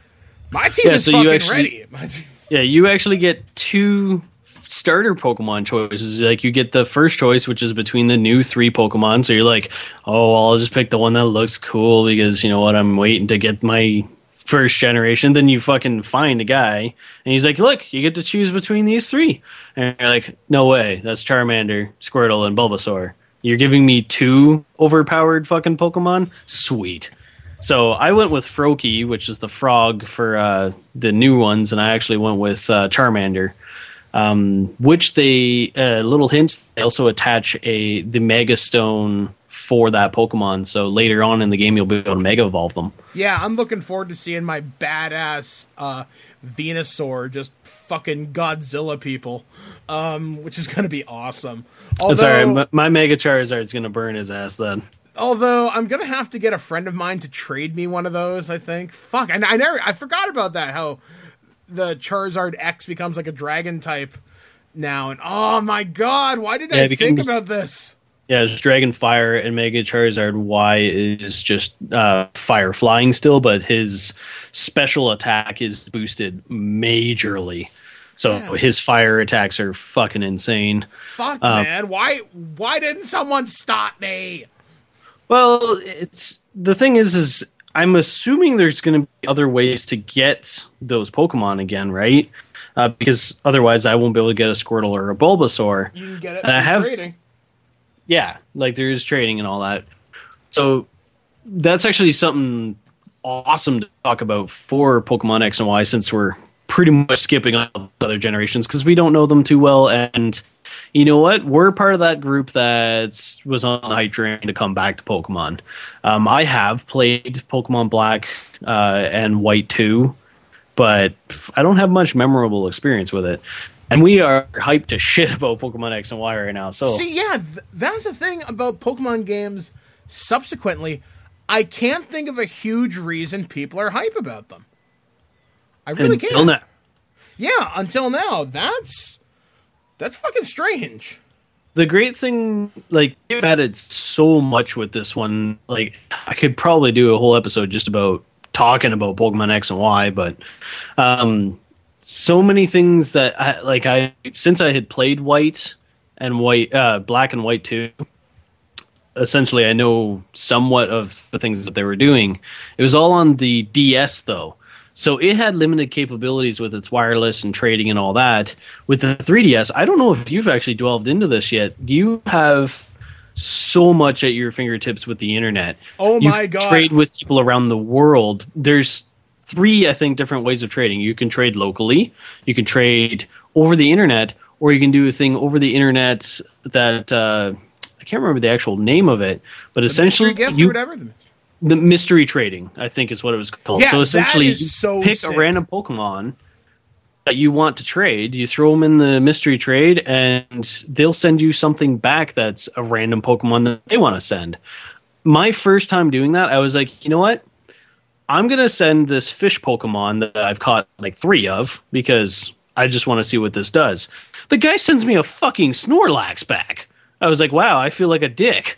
My team Yeah, is so you fucking actually- ready. My team- yeah, you actually get two starter Pokemon choices. Like you get the first choice, which is between the new three Pokemon. So you're like, oh, well, I'll just pick the one that looks cool because you know what, I'm waiting to get my first generation. Then you fucking find a guy, and he's like, look, you get to choose between these three. And you're like, no way, that's Charmander, Squirtle, and Bulbasaur. You're giving me two overpowered fucking Pokemon? Sweet. So I went with Froakie, which is the frog for uh, the new ones, and I actually went with uh, Charmander. Um, which they uh, little hints, they also attach a the Mega Stone for that Pokemon. So later on in the game, you'll be able to Mega Evolve them. yeah, I'm looking forward to seeing my badass uh, Venusaur just fucking Godzilla people, um, which is going to be awesome. Although, That's all right. My, my Mega Charizard's gonna burn his ass then. Although I'm gonna have to get a friend of mine to trade me one of those. I think. Fuck, I, I never, I forgot about that. How the Charizard X becomes like a dragon type now, and oh my god, why did Yeah, I it think becomes- about this? Yeah, it's Dragon Fire and Mega Charizard Y is just uh, fire flying still, but his special attack is boosted majorly. So Yeah. his fire attacks are fucking insane. Fuck, Um, man, why, why didn't someone stop me? Well, it's the thing is, is I'm assuming there's going to be other ways to get those Pokemon again, right? Uh, because otherwise, I won't be able to get a Squirtle or a Bulbasaur. You can get it And I through have- trading. Yeah, like there is trading and all that. So that's actually something awesome to talk about for Pokemon X and Y, since we're pretty much skipping all the other generations because we don't know them too well. And you know what? We're part of that group that was on the hype train to come back to Pokemon. Um, I have played Pokemon Black uh, and White two, but I don't have much memorable experience with it. And we are hyped to shit about Pokemon X and Y right now. So See, yeah, th- that's the thing about Pokemon games. Subsequently, I can't think of a huge reason people are hype about them. I really until can't. now, Yeah, until now, that's that's fucking strange. the great thing, like, they've added so much with this one. Like, I could probably do a whole episode just about talking about Pokemon X and Y, but um, so many things that, I, like, I since I had played White and White, uh, Black and White too. Essentially, I know somewhat of the things that they were doing. It was all on the D S, though. So it had limited capabilities with its wireless and trading and all that. With the three D S, I don't know if you've actually delved into this yet. You have so much at your fingertips with the internet. Oh You my can god. trade with people around the world. There's three, I think, different ways of trading. You can trade locally, you can trade over the internet, or you can do a thing over the internet that uh, I can't remember the actual name of it, but essentially Mystery gift or you whatever. the mystery trading, I think is what it was called. Yeah, so that essentially, is you so pick sick. a random Pokemon that you want to trade, you throw them in the mystery trade, and they'll send you something back that's a random Pokemon that they want to send. My first time doing that, I was like, you know what? I'm going to send this fish Pokemon that I've caught like three of because I just want to see what this does. The guy sends me a fucking Snorlax back. I was like, wow, I feel like a dick.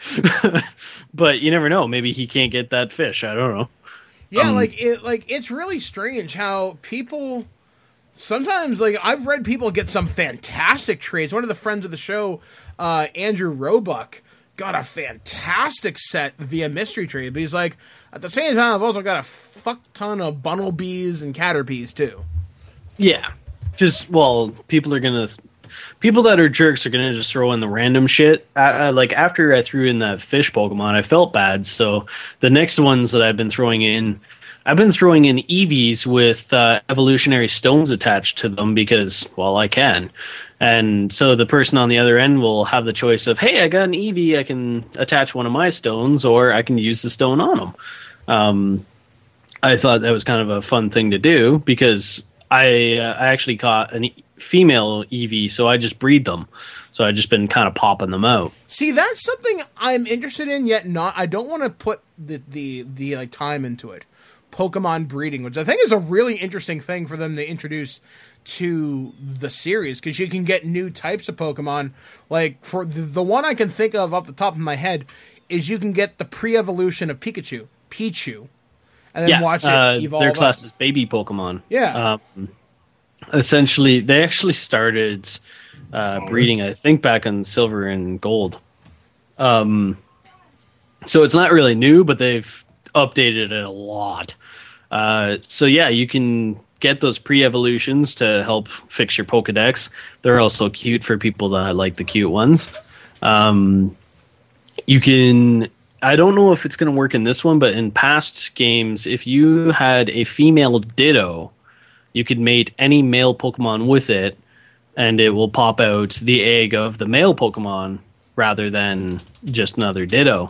But you never know. Maybe he can't get that fish. I don't know. Yeah, Um, like it like it's really strange how people sometimes, like, I've read people get some fantastic trades. One of the friends of the show, uh, Andrew Roebuck, got a fantastic set via mystery trade. But he's like, at the same time, I've also got a fuck ton of Bunnelbees and Caterpies too. Yeah. Because, well, people are going to... People that are jerks are going to just throw in the random shit. Uh, like, after I threw in that fish Pokemon, I felt bad. So the next ones that I've been throwing in... I've been throwing in Eevees with uh, evolutionary stones attached to them because, well, I can. And so the person on the other end will have the choice of, hey, I got an Eevee, I can attach one of my stones, or I can use the stone on them. Um, I thought that was kind of a fun thing to do because I uh, I actually caught a e- female Eevee, so I just breed them. So I've just been kind of popping them out. See, that's something I'm interested in, yet not. I don't want to put the the the like time into it. Pokemon breeding, which I think is a really interesting thing for them to introduce to the series, because you can get new types of Pokemon. Like, for the, the one I can think of off the top of my head is you can get the pre-evolution of Pikachu, Pichu, and then yeah, watch it uh, evolve. Their class up. is baby Pokemon. Yeah. Um, essentially, they actually started uh, breeding, I think, back on Silver and Gold. Um, so it's not really new, but they've updated it a lot. Uh, so yeah, you can get those pre-evolutions to help fix your Pokedex. They're also cute for people that like the cute ones. Um, you can... I don't know if it's going to work in this one, but in past games, if you had a female Ditto, you could mate any male Pokemon with it, and it will pop out the egg of the male Pokemon rather than just another Ditto.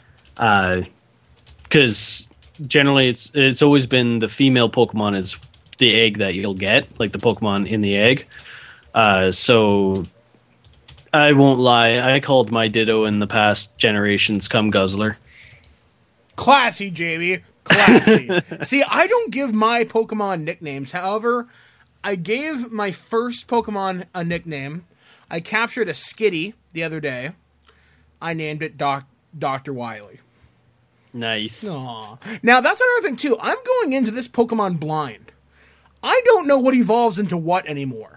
Because uh, generally, it's it's always been the female Pokemon is the egg that you'll get, like the Pokemon in the egg. Uh, so... I won't lie, I called my Ditto in the past generations Cum Guzzler. Classy, Jamie. Classy. See, I don't give my Pokemon nicknames. However, I gave my first Pokemon a nickname. I captured a Skitty the other day. I named it Doc- Doctor Wily. Nice. Aww. Now, that's another thing, too. I'm going into this Pokemon blind. I don't know what evolves into what anymore.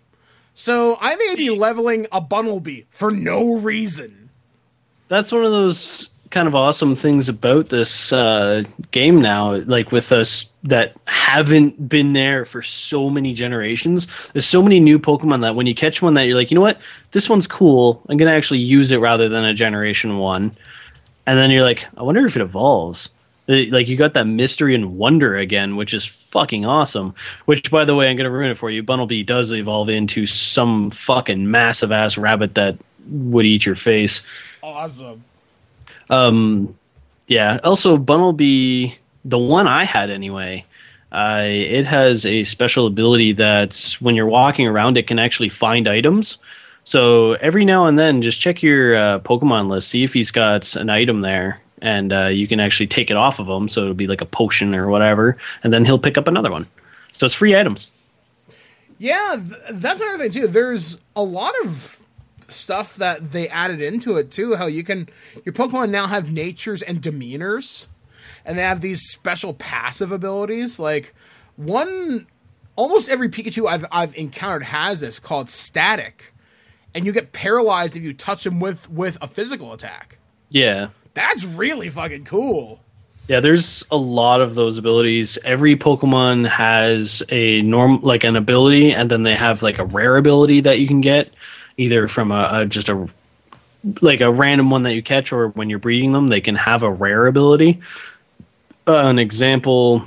So I may be leveling a Bunnelby for no reason. That's one of those kind of awesome things about this uh, game now, like with us that haven't been there for so many generations. There's so many new Pokemon that when you catch one that you're like, you know what, this one's cool. I'm going to actually use it rather than a generation one. And then you're like, I wonder if it evolves. Like, you got that mystery and wonder again, which is fucking awesome. Which, by the way, I'm going to ruin it for you. Bunnelby does evolve into some fucking massive-ass rabbit that would eat your face. Awesome. Um, yeah. Also, Bunnelby, the one I had anyway, uh, it has a special ability that when you're walking around, it can actually find items. So every now and then, just check your uh, Pokemon list, see if he's got an item there. And uh, you can actually take it off of him, so it'll be like a potion or whatever, and then he'll pick up another one. So it's free items. Yeah, th- that's another thing, too. There's a lot of stuff that they added into it, too. How you can... Your Pokemon now have natures and demeanors, and they have these special passive abilities. Like, one... Almost every Pikachu I've, I've encountered has this, called Static. And you get paralyzed if you touch him with, with a physical attack. Yeah. That's really fucking cool. Yeah, there's a lot of those abilities. Every Pokemon has a norm, like an ability, and then they have like a rare ability that you can get, either from a, a just a like a random one that you catch, or when you're breeding them, they can have a rare ability. Uh, an example,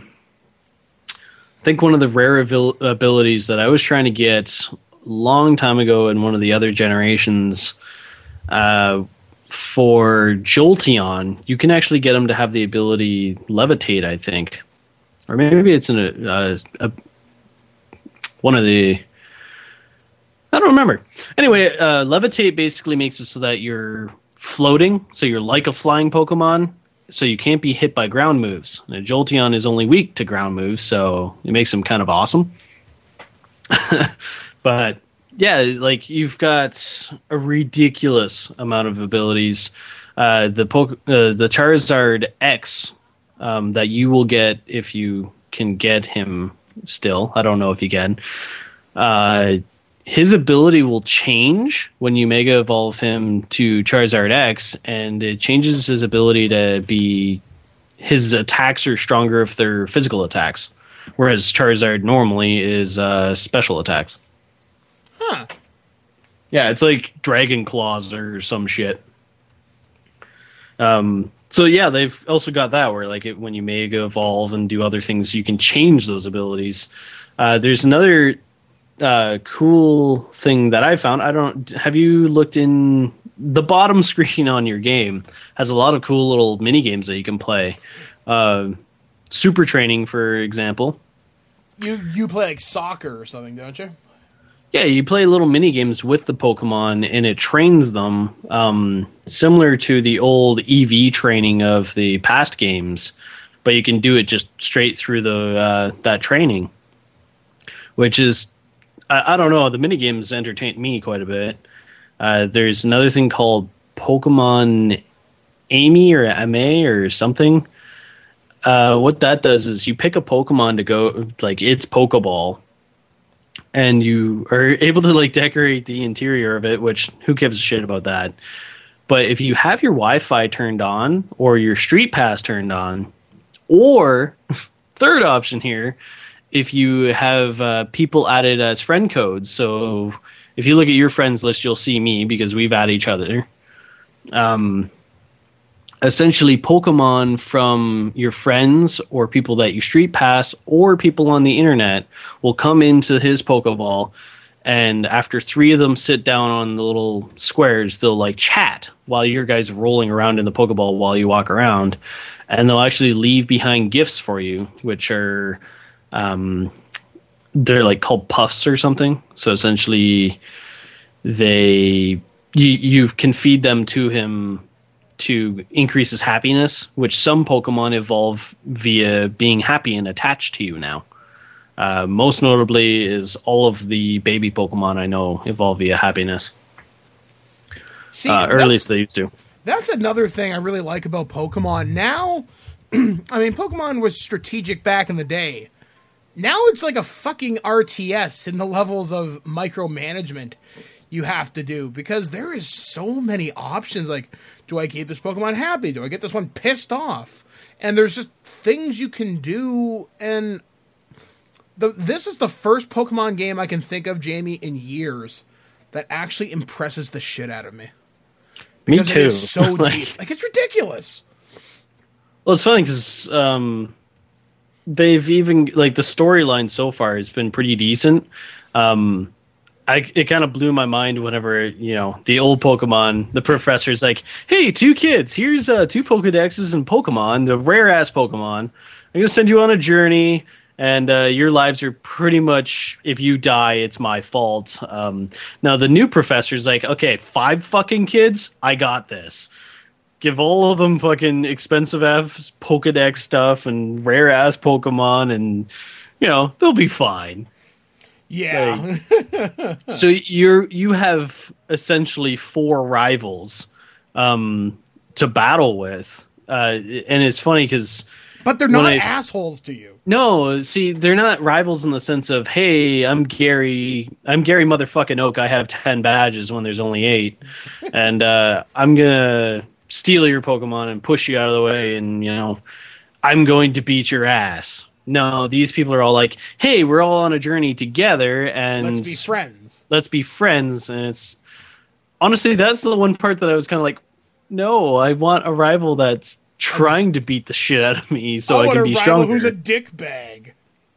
I think one of the rare abil- abilities that I was trying to get a long time ago in one of the other generations. Uh, For Jolteon, you can actually get him to have the ability Levitate, I think. Or maybe it's in a, a, a one of the... I don't remember. Anyway, uh, Levitate basically makes it so that you're floating, so you're like a flying Pokemon, so you can't be hit by ground moves. And Jolteon is only weak to ground moves, so it makes him kind of awesome. But... yeah, like you've got a ridiculous amount of abilities. Uh, the Poke- uh, the Charizard X um, that you will get if you can get him still. I don't know if you can. Uh, his ability will change when you Mega Evolve him to Charizard X, and it changes his ability to be... his attacks are stronger if they're physical attacks, whereas Charizard normally is uh, special attacks. Huh. Yeah, it's like Dragon Claws or some shit. Um, so yeah, they've also got that where like it, when you Mega Evolve and do other things, you can change those abilities. Uh, there's another uh, cool thing that I found. I don't. Have you looked in the bottom screen on your game? Has a lot of cool little mini games that you can play. Uh, super training, for example. You you play like soccer or something, don't you? Yeah, you play little mini games with the Pokemon, and it trains them um, similar to the old E V training of the past games, but you can do it just straight through the uh, that training, which is I, I don't know. The mini games entertained me quite a bit. Uh, there's another thing called Pokemon Amy or Ame or something. Uh, what that does is you pick a Pokemon to go like its Pokeball. And you are able to like decorate the interior of it, which who gives a shit about that? But if you have your Wi-Fi turned on or your Street Pass turned on, or third option here, if you have uh, people added as friend codes. So if you look at your friends list, you'll see me because we've added each other. Um, essentially, Pokemon from your friends or people that you Street Pass or people on the internet will come into his Pokeball, and after three of them sit down on the little squares, they'll like chat while your guys rolling around in the Pokeball while you walk around, and they'll actually leave behind gifts for you, which are um, they're like called puffs or something. So essentially, they you you can feed them to him to increase his happiness, which some Pokemon evolve via being happy and attached to you now. Uh, most notably is all of the baby Pokemon I know evolve via happiness. See, uh, or at least they used to. That's another thing I really like about Pokemon. Now, I mean, Pokemon was strategic back in the day. Now it's like a fucking R T S in the levels of micromanagement you have to do, because there is so many options. Like, do I keep this Pokemon happy? Do I get this one pissed off? And there's just things you can do. And the this is the first Pokemon game I can think of, Jamie, in years that actually impresses the shit out of me. Because me too. It is so like, deep. Like, it's ridiculous. Well, it's funny because um, they've even, like, the storyline so far has been pretty decent. Um, I, it kind of blew my mind whenever, you know, the old Pokemon, the professor's like, hey, two kids, here's uh, two Pokedexes and Pokemon, the rare-ass Pokemon. I'm going to send you on a journey, and uh, your lives are pretty much, if you die, it's my fault. Um, now, the new professor's like, okay, five fucking kids? I got this. Give all of them fucking expensive-ass Pokedex stuff and rare-ass Pokemon, and, you know, they'll be fine. Yeah. Like, so you're you have essentially four rivals um, to battle with, uh, and it's funny because, but they're not I, assholes to you. No, see, they're not rivals in the sense of, hey, I'm Gary, I'm Gary motherfucking Oak. I have ten badges when there's only eight, and uh, I'm gonna steal your Pokemon and push you out of the way, and you know, I'm going to beat your ass. No, these people are all like, hey, we're all on a journey together, and let's be friends. Let's be friends. And it's honestly, that's the one part that I was kind of like, no, I want a rival that's trying to beat the shit out of me so I, I can be stronger. Who's a dick bag?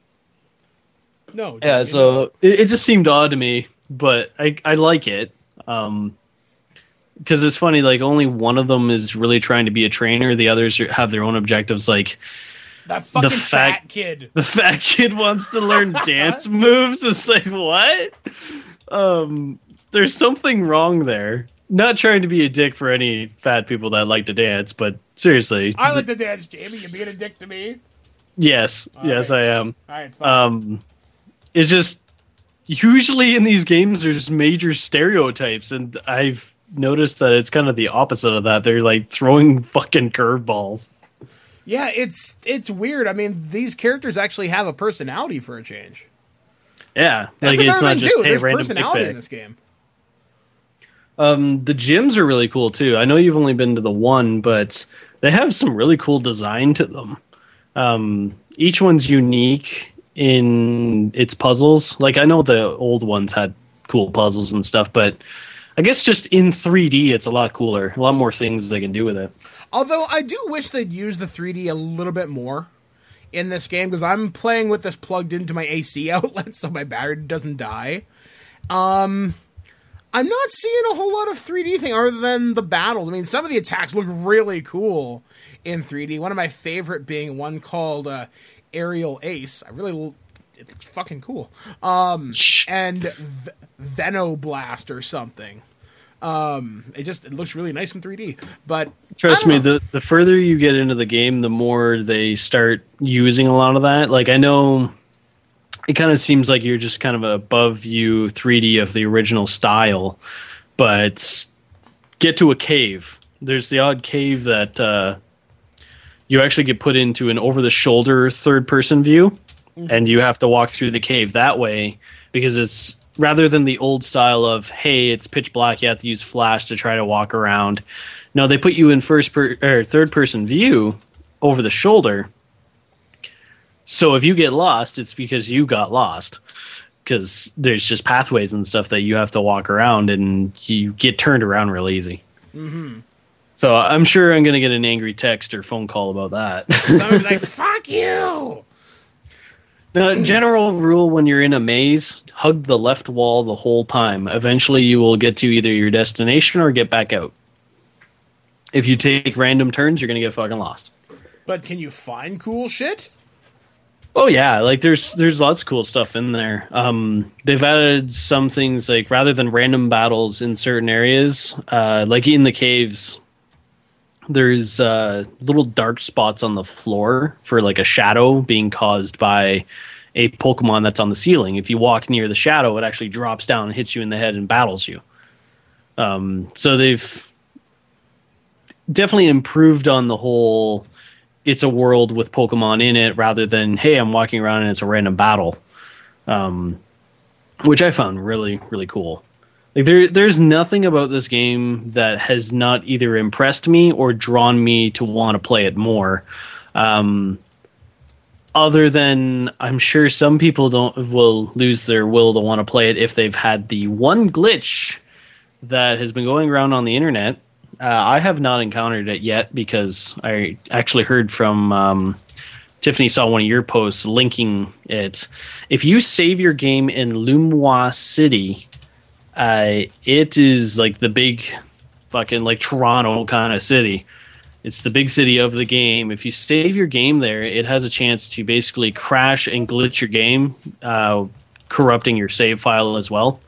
No. Yeah, so it, it just seemed odd to me, but I I like it. Um, because it's funny, like only one of them is really trying to be a trainer. The others are, have their own objectives, like. That fucking the fat, fat kid. The fat kid wants to learn dance moves. It's like, what? Um, there's something wrong there. Not trying to be a dick for any fat people that like to dance, but seriously. I like to dance, Jamie. You being a dick to me? Yes. All yes, right. I am. All right, fine. Um, it's just, usually in these games, there's major stereotypes, and I've noticed that it's kind of the opposite of that. They're like throwing fucking curveballs. Yeah, it's it's weird. I mean, these characters actually have a personality for a change. Yeah, That's like it's not just too. hey, There's random personality dick in this game. Um, the gyms are really cool too. I know you've only been to the one, but they have some really cool design to them. Um, each one's unique in its puzzles. Like I know the old ones had cool puzzles and stuff, but I guess just in three D, it's a lot cooler. A lot more things they can do with it. Although I do wish they'd use the three D a little bit more in this game, because I'm playing with this plugged into my A C outlet so my battery doesn't die. Um, I'm not seeing a whole lot of three D thing other than the battles. I mean, some of the attacks look really cool in three D. One of my favorite being one called uh, Aerial Ace. I really, it's fucking cool. Um, and v- Venoblast or something. Um, it just it looks really nice in three D. But trust me, the the further you get into the game, the more they start using a lot of that. Like I know. It kind of seems like you're just kind of above you three D of the original style, but get to a cave. There's the odd cave that uh, you actually get put into an over-the-shoulder third-person view, mm-hmm. and you have to walk through the cave that way because it's rather than the old style of, hey, it's pitch black, you have to use flash to try to walk around. No, they put you in first per- or third-person view over the shoulder. So if you get lost, it's because you got lost. Because there's just pathways and stuff that you have to walk around, and you get turned around real easy. Mm-hmm. So I'm sure I'm going to get an angry text or phone call about that. Someone's like, fuck you! Now, general rule when you're in a maze, hug the left wall the whole time. Eventually you will get to either your destination or get back out. If you take random turns, you're going to get fucking lost. But can you find cool shit? Oh yeah, like there's there's lots of cool stuff in there. Um, they've added some things like rather than random battles in certain areas, uh, like in the caves, there's uh, little dark spots on the floor for like a shadow being caused by a Pokemon that's on the ceiling. If you walk near the shadow, it actually drops down and hits you in the head and battles you. Um, so they've definitely improved on the whole. It's a world with Pokemon in it rather than, hey, I'm walking around and it's a random battle, um, which I found really, really cool. Like there, there's nothing about this game that has not either impressed me or drawn me to want to play it more. Um, other than I'm sure some people don't will lose their will to want to play it if they've had the one glitch that has been going around on the internet. Uh, I have not encountered it yet because I actually heard from um, Tiffany saw one of your posts linking it. If you save your game in Lumois City, uh, it is like the big fucking like Toronto kind of city. It's the big city of the game. If you save your game there, it has a chance to basically crash and glitch your game, uh, corrupting your save file as well.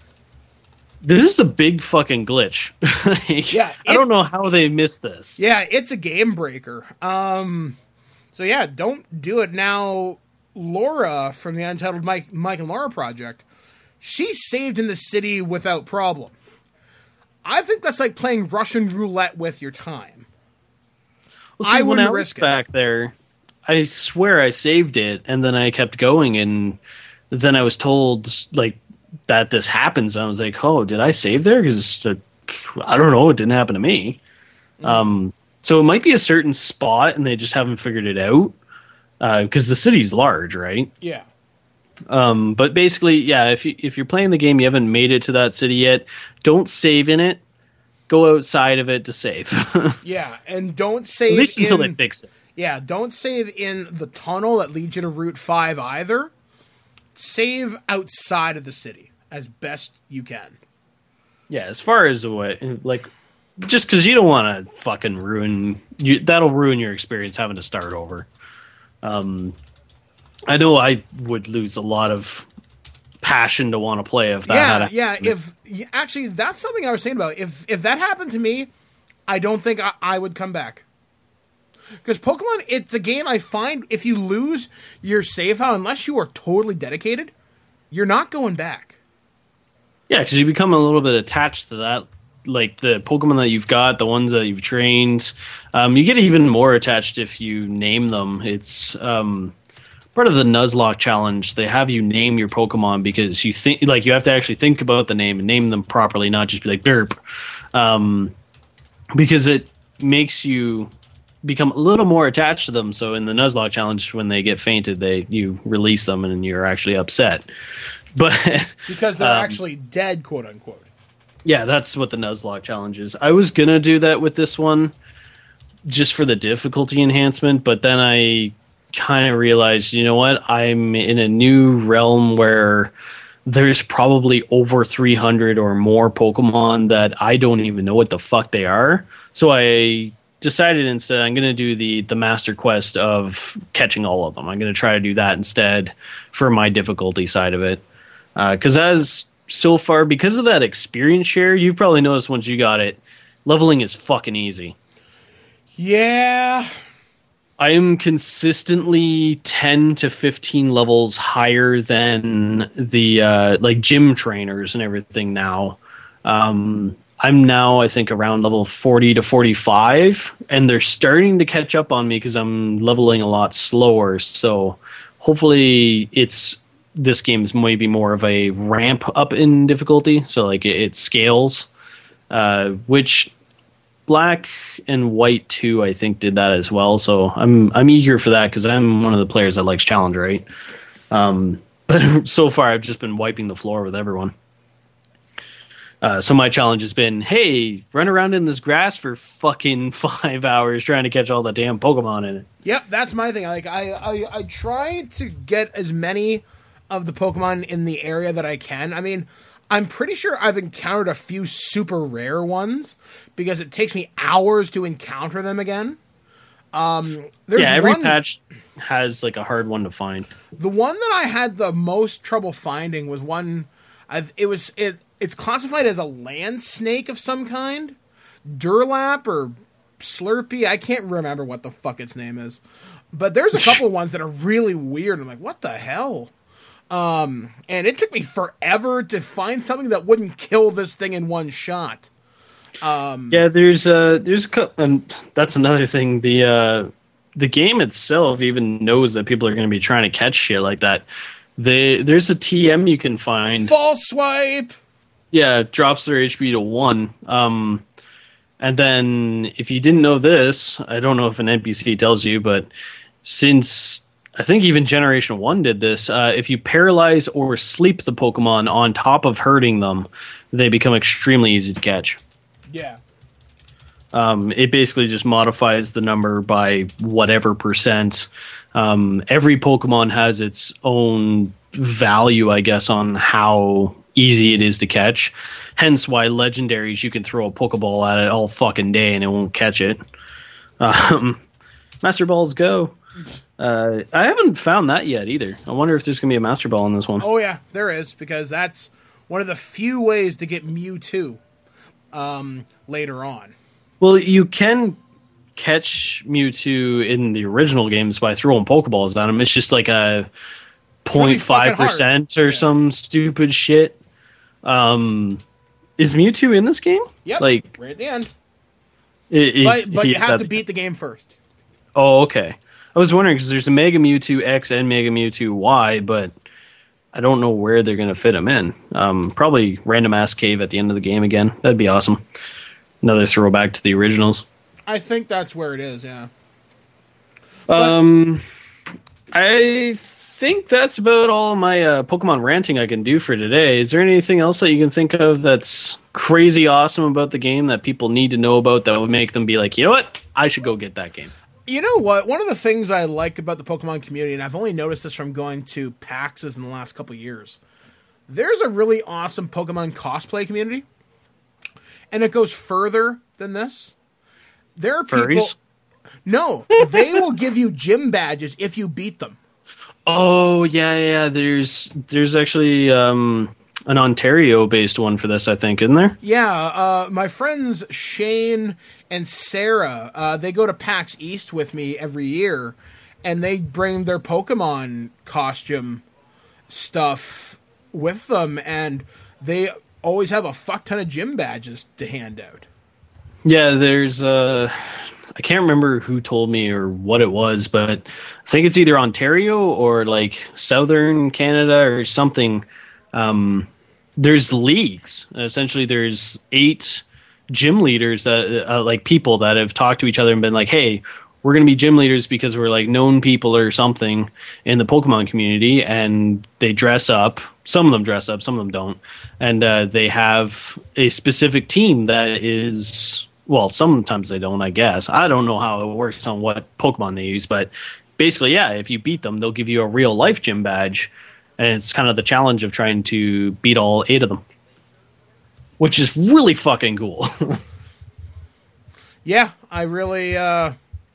This is a big fucking glitch. like, yeah, it, I don't know how they missed this. Yeah, it's a game breaker. Um, so yeah, don't do it. Now, Laura from the Untitled Mike, Mike and Laura project, she saved in the city without problem. I think that's like playing Russian roulette with your time. Well, see, I when wouldn't I was risk back it. there, I swear I saved it, and then I kept going, and then I was told, like, that this happens. I was like, oh, did I save there? Because uh, I don't know, it didn't happen to me. Mm. Um, so it might be a certain spot and they just haven't figured it out because uh, the city's large, right? Yeah. Um, but basically, yeah, if you, if you're playing the game, you haven't made it to that city yet, don't save in it. Go outside of it to save. yeah, and don't save at least until in, they fix it. Yeah, don't save in the tunnel that leads you to Route five either. Save outside of the city as best you can. Yeah, as far as what, like, just because you don't want to fucking ruin you, that'll ruin your experience having to start over. Um, I know I would lose a lot of passion to want to play if that yeah, had yeah. If actually, that's something I was saying about. If if that happened to me, I don't think I, I would come back. Because Pokemon, it's a game I find if you lose your save file, unless you are totally dedicated, you're not going back. Yeah, because you become a little bit attached to that. Like the Pokemon that you've got, the ones that you've trained. Um, you get even more attached if you name them. It's um, part of the Nuzlocke challenge. They have you name your Pokemon because you think, like, you have to actually think about the name and name them properly, not just be like, derp. Um, because it makes you become a little more attached to them. So in the Nuzlocke challenge, when they get fainted, they you release them and you're actually upset. But because they're um, actually dead, quote unquote. Yeah, that's what the Nuzlocke challenge is. I was gonna do that with this one, just for the difficulty enhancement, but then I kind of realized, you know what? I'm in a new realm where there's probably over three hundred or more Pokemon that I don't even know what the fuck they are. So I decided instead I'm going to do the the master quest of catching all of them. I'm going to try to do that instead for my difficulty side of it. Because uh, as so far, because of that experience share, you've probably noticed once you got it, leveling is fucking easy. Yeah. I am consistently ten to fifteen levels higher than the uh, like gym trainers and everything now. Um, I'm now, I think, around level forty to forty-five, and they're starting to catch up on me because I'm leveling a lot slower. So hopefully it's this game is maybe more of a ramp up in difficulty. So like it, it scales, uh, which Black and White two, I think, did that as well. So I'm I'm eager for that because I'm one of the players that likes challenge, right? Um, but so far, I've just been wiping the floor with everyone. Uh, so my challenge has been, hey, run around in this grass for fucking five hours trying to catch all the damn Pokemon in it. Yep, that's my thing. Like I, I, I try to get as many of the Pokemon in the area that I can. I mean, I'm pretty sure I've encountered a few super rare ones because it takes me hours to encounter them again. Um, there's yeah, every one, patch has like a hard one to find. The one that I had the most trouble finding was one. I've, it was it. It's classified as a land snake of some kind, Durlap or Slurpee. I can't remember what the fuck its name is, but there's a couple ones that are really weird. I'm like, what the hell? Um, and it took me forever to find something that wouldn't kill this thing in one shot. Um, yeah, there's uh, there's a couple, and that's another thing. The uh, the game itself even knows that people are going to be trying to catch shit like that. They there's a T M you can find. False swipe. Yeah, it drops their H P to one. Um, and then if you didn't know this, I don't know if an N P C tells you, but since I think even Generation one did this, uh, if you paralyze or sleep the Pokemon on top of hurting them, they become extremely easy to catch. Yeah. Um, it basically just modifies the number by whatever percent. Um, every Pokemon has its own value, I guess, on how easy it is to catch. Hence why legendaries, you can throw a Pokeball at it all fucking day and it won't catch it. Um, Master Balls go. Uh, I haven't found that yet either. I wonder if there's going to be a Master Ball in this one. Oh yeah, there is, because that's one of the few ways to get Mewtwo um, later on. Well, you can catch Mewtwo in the original games by throwing Pokeballs at him. It's just like a zero point five percent or yeah. some stupid shit. Um, is Mewtwo in this game? Yep, like, right at the end. It, it, but but you have to beat the game first. Oh, okay. I was wondering because there's a Mega Mewtwo X and Mega Mewtwo Y, but I don't know where they're going to fit them in. Um, probably Random Ass Cave at the end of the game again. That'd be awesome. Another throwback to the originals. I think that's where it is, yeah. Um, but, I think that's about all my uh, Pokemon ranting I can do for today. Is there anything else that you can think of that's crazy awesome about the game that people need to know about that would make them be like, you know what? I should go get that game. You know what? One of the things I like about the Pokemon community, and I've only noticed this from going to PAXs in the last couple of years, there's a really awesome Pokemon cosplay community, and it goes further than this. There are people... Furries? No, they will give you gym badges if you beat them. Oh, yeah, yeah. There's there's actually um, an Ontario-based one for this, I think, isn't there? Yeah, uh, my friends Shane and Sarah, uh, they go to PAX East with me every year, and they bring their Pokemon costume stuff with them, and they always have a fuck ton of gym badges to hand out. Yeah, there's... Uh, I can't remember who told me or what it was, but I think it's either Ontario or like Southern Canada or something. Um, there's leagues. Essentially, there's eight gym leaders that uh, like people that have talked to each other and been like, hey, we're going to be gym leaders because we're like known people or something in the Pokemon community, and they dress up. Some of them dress up, some of them don't. And uh, they have a specific team that is, well, sometimes they don't, I guess. I don't know how it works on what Pokemon they use, but basically, yeah, if you beat them, they'll give you a real life gym badge. and it's kind of the challenge of trying to beat all eight of them, which is really fucking cool. Yeah, I really, uh,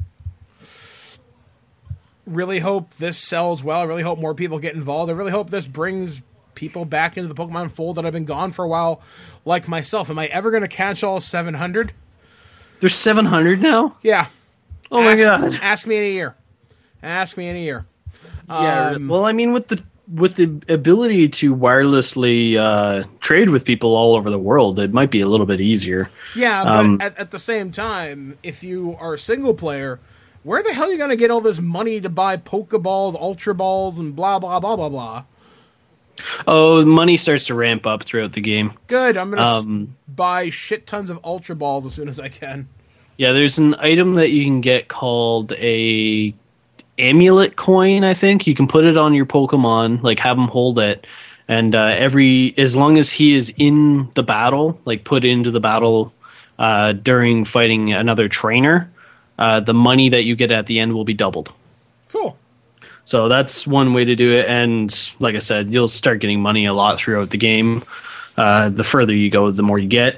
really hope this sells well. I really hope more people get involved. I really hope this brings people back into the Pokemon fold that have been gone for a while, like myself. Am I ever going to catch all seven hundred? There's seven hundred now? Yeah. Oh ask, my god. Ask me in a year. Ask me in a year. Yeah, Um, well, I mean, with the with the ability to wirelessly uh, trade with people all over the world, it might be a little bit easier. Yeah, but Um, at, at the same time, if you are a single player, where the hell are you going to get all this money to buy Pokeballs, Ultra Balls, and blah, blah, blah, blah, blah? Oh, money starts to ramp up throughout the game. Good, I'm going to Um, s- buy shit tons of Ultra Balls as soon as I can. Yeah, there's an item that you can get called a amulet coin, I think. You can put it on your Pokemon, like have them hold it, and uh, every as long as he is in the battle, like put into the battle uh, during fighting another trainer, uh, the money that you get at the end will be doubled. Cool. So that's one way to do it, and like I said, you'll start getting money a lot throughout the game. Uh, the further you go, the more you get.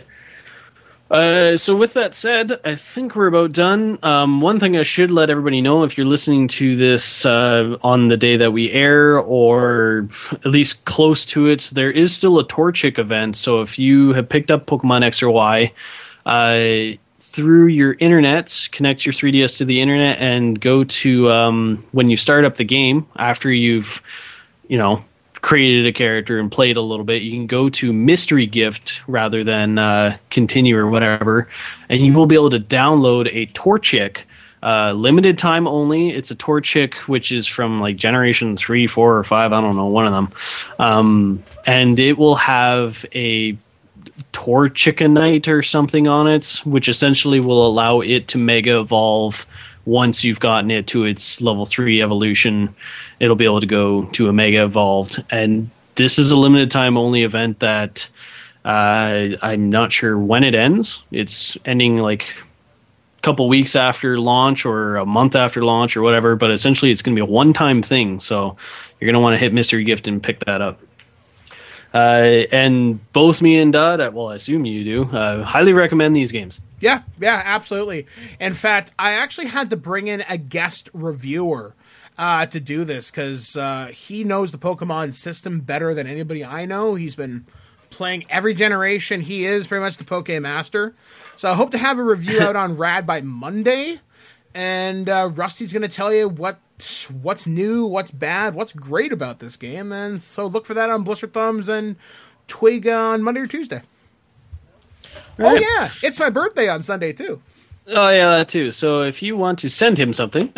Uh, so with that said, I think we're about done. Um, one thing I should let everybody know, if you're listening to this uh, on the day that we air, or at least close to it, there is still a Torchic event. So if you have picked up Pokemon X or Y, uh, through your internet, connect your three D S to the internet, and go to um, when you start up the game after you've, you know, created a character and played a little bit, you can go to mystery gift rather than uh, continue or whatever, and you will be able to download a Torchic, uh, limited time only. It's a Torchic which is from like generation three, four, or five. I don't know, one of them, um, and it will have a Torchicanite or something on it, which essentially will allow it to mega evolve. Once you've gotten it to its level three evolution, it'll be able to go to a mega evolved. And this is a limited time only event that uh, I'm not sure when it ends. It's ending like a couple weeks after launch or a month after launch or whatever, but essentially it's going to be a one-time thing. So you're going to want to hit Mystery Gift and pick that up. Uh, and both me and Dodd, well, I assume you do, uh, highly recommend these games. Yeah, yeah, absolutely. In fact, I actually had to bring in a guest reviewer uh, to do this because uh, he knows the Pokemon system better than anybody I know. He's been playing every generation. He is pretty much the Poke Master. So I hope to have a review out on Rad by Monday. And uh, Rusty's going to tell you what what's new, what's bad, what's great about this game. And so look for that on Blister Thumbs and Twig on Monday or Tuesday. Right. Oh, yeah. It's my birthday on Sunday, too. Oh, yeah, that too. So if you want to send him something,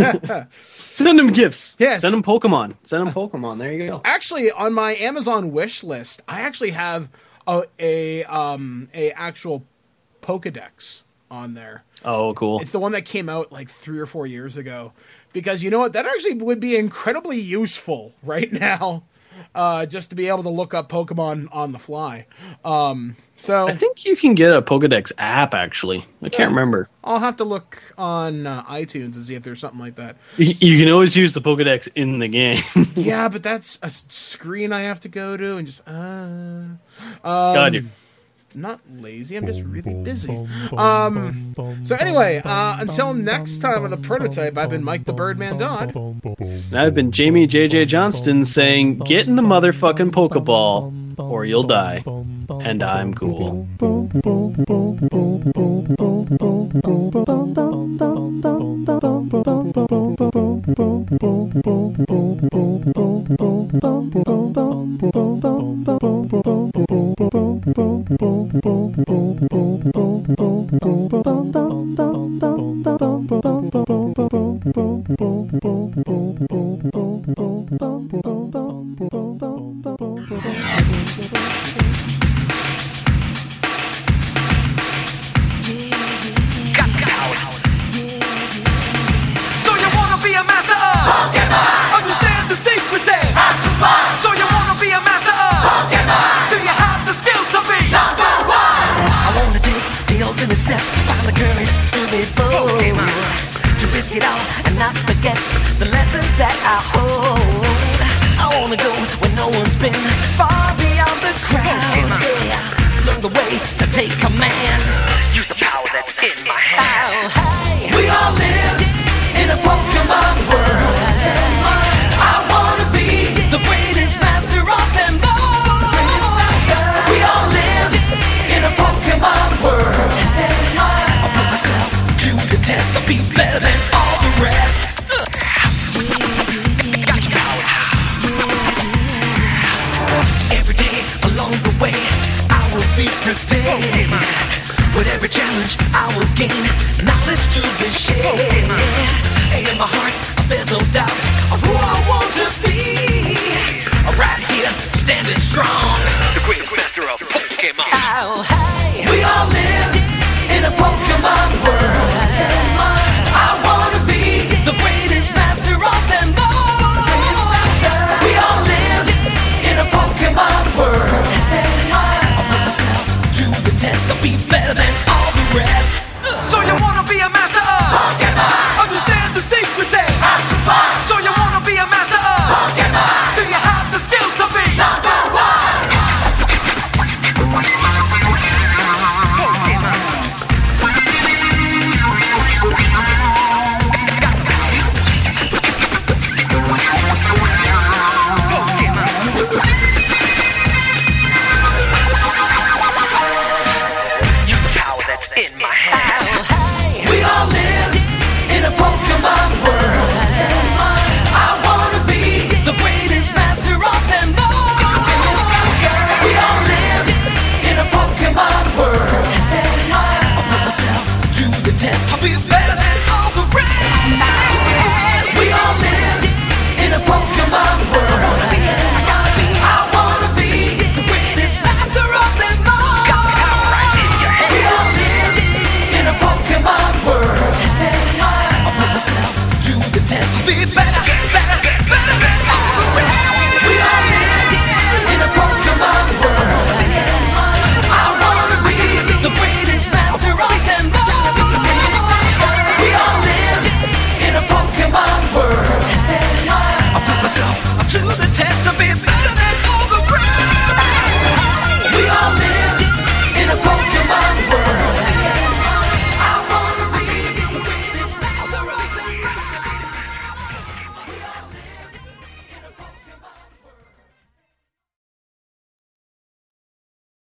send him gifts. Yes. Send him Pokemon. Send him Pokemon. There you go. Actually, on my Amazon wish list, I actually have a, a, um, a actual Pokedex on there. Oh, cool. It's the one that came out like three or four years ago. Because you know what? That actually would be incredibly useful right now. Uh, just to be able to look up Pokemon on the fly. Um, so I think you can get a Pokedex app, actually. I can't Yeah. remember. I'll have to look on uh, iTunes and see if there's something like that. You, you can always use the Pokedex in the game. Yeah, but that's a s- screen I have to go to and just... Uh, um, God, you not lazy, I'm just really busy. Um, so anyway, uh, until next time on the Prototype, I've been Mike the Birdman Dodd. And I've been Jamie J J Johnston saying, get in the motherfucking Pokeball, or you'll die. And I'm cool. So you wanna be a master of Pokemon? Understand the secrets and have some fun. So you wanna be a master of prepared. With every challenge I will gain knowledge to be shared. And in my heart there's no doubt of who I want to be. Right here, standing strong, the greatest master of Pokemon. Oh, hey. We all live in a Pokemon world. I wanna be the greatest master of them all. We all live in a Pokemon world. I'll put myself to the test. I'll be better than all the rest. So you wanna be a master of Pokemon? Understand the secrets and have some fun. So you wanna be a master of Pokemon? Do you have the skills to be number one? Pokemon. You're the power that's in my hand. We all live in a Pokemon world. I wanna be the greatest master of them all. We all live in a Pokemon world. I'll put myself to the test. I'll be better than all the rest. We all live in a Pokemon world. I wanna be the greatest master of them all. We all live in a Pokemon world. I'll put myself to the test. I'll be better, better, better than all the rest. We all live in a Pokemon world. I wanna be the greatest master of them all. We all live in a Pokemon world. I'll put myself to the test to be better than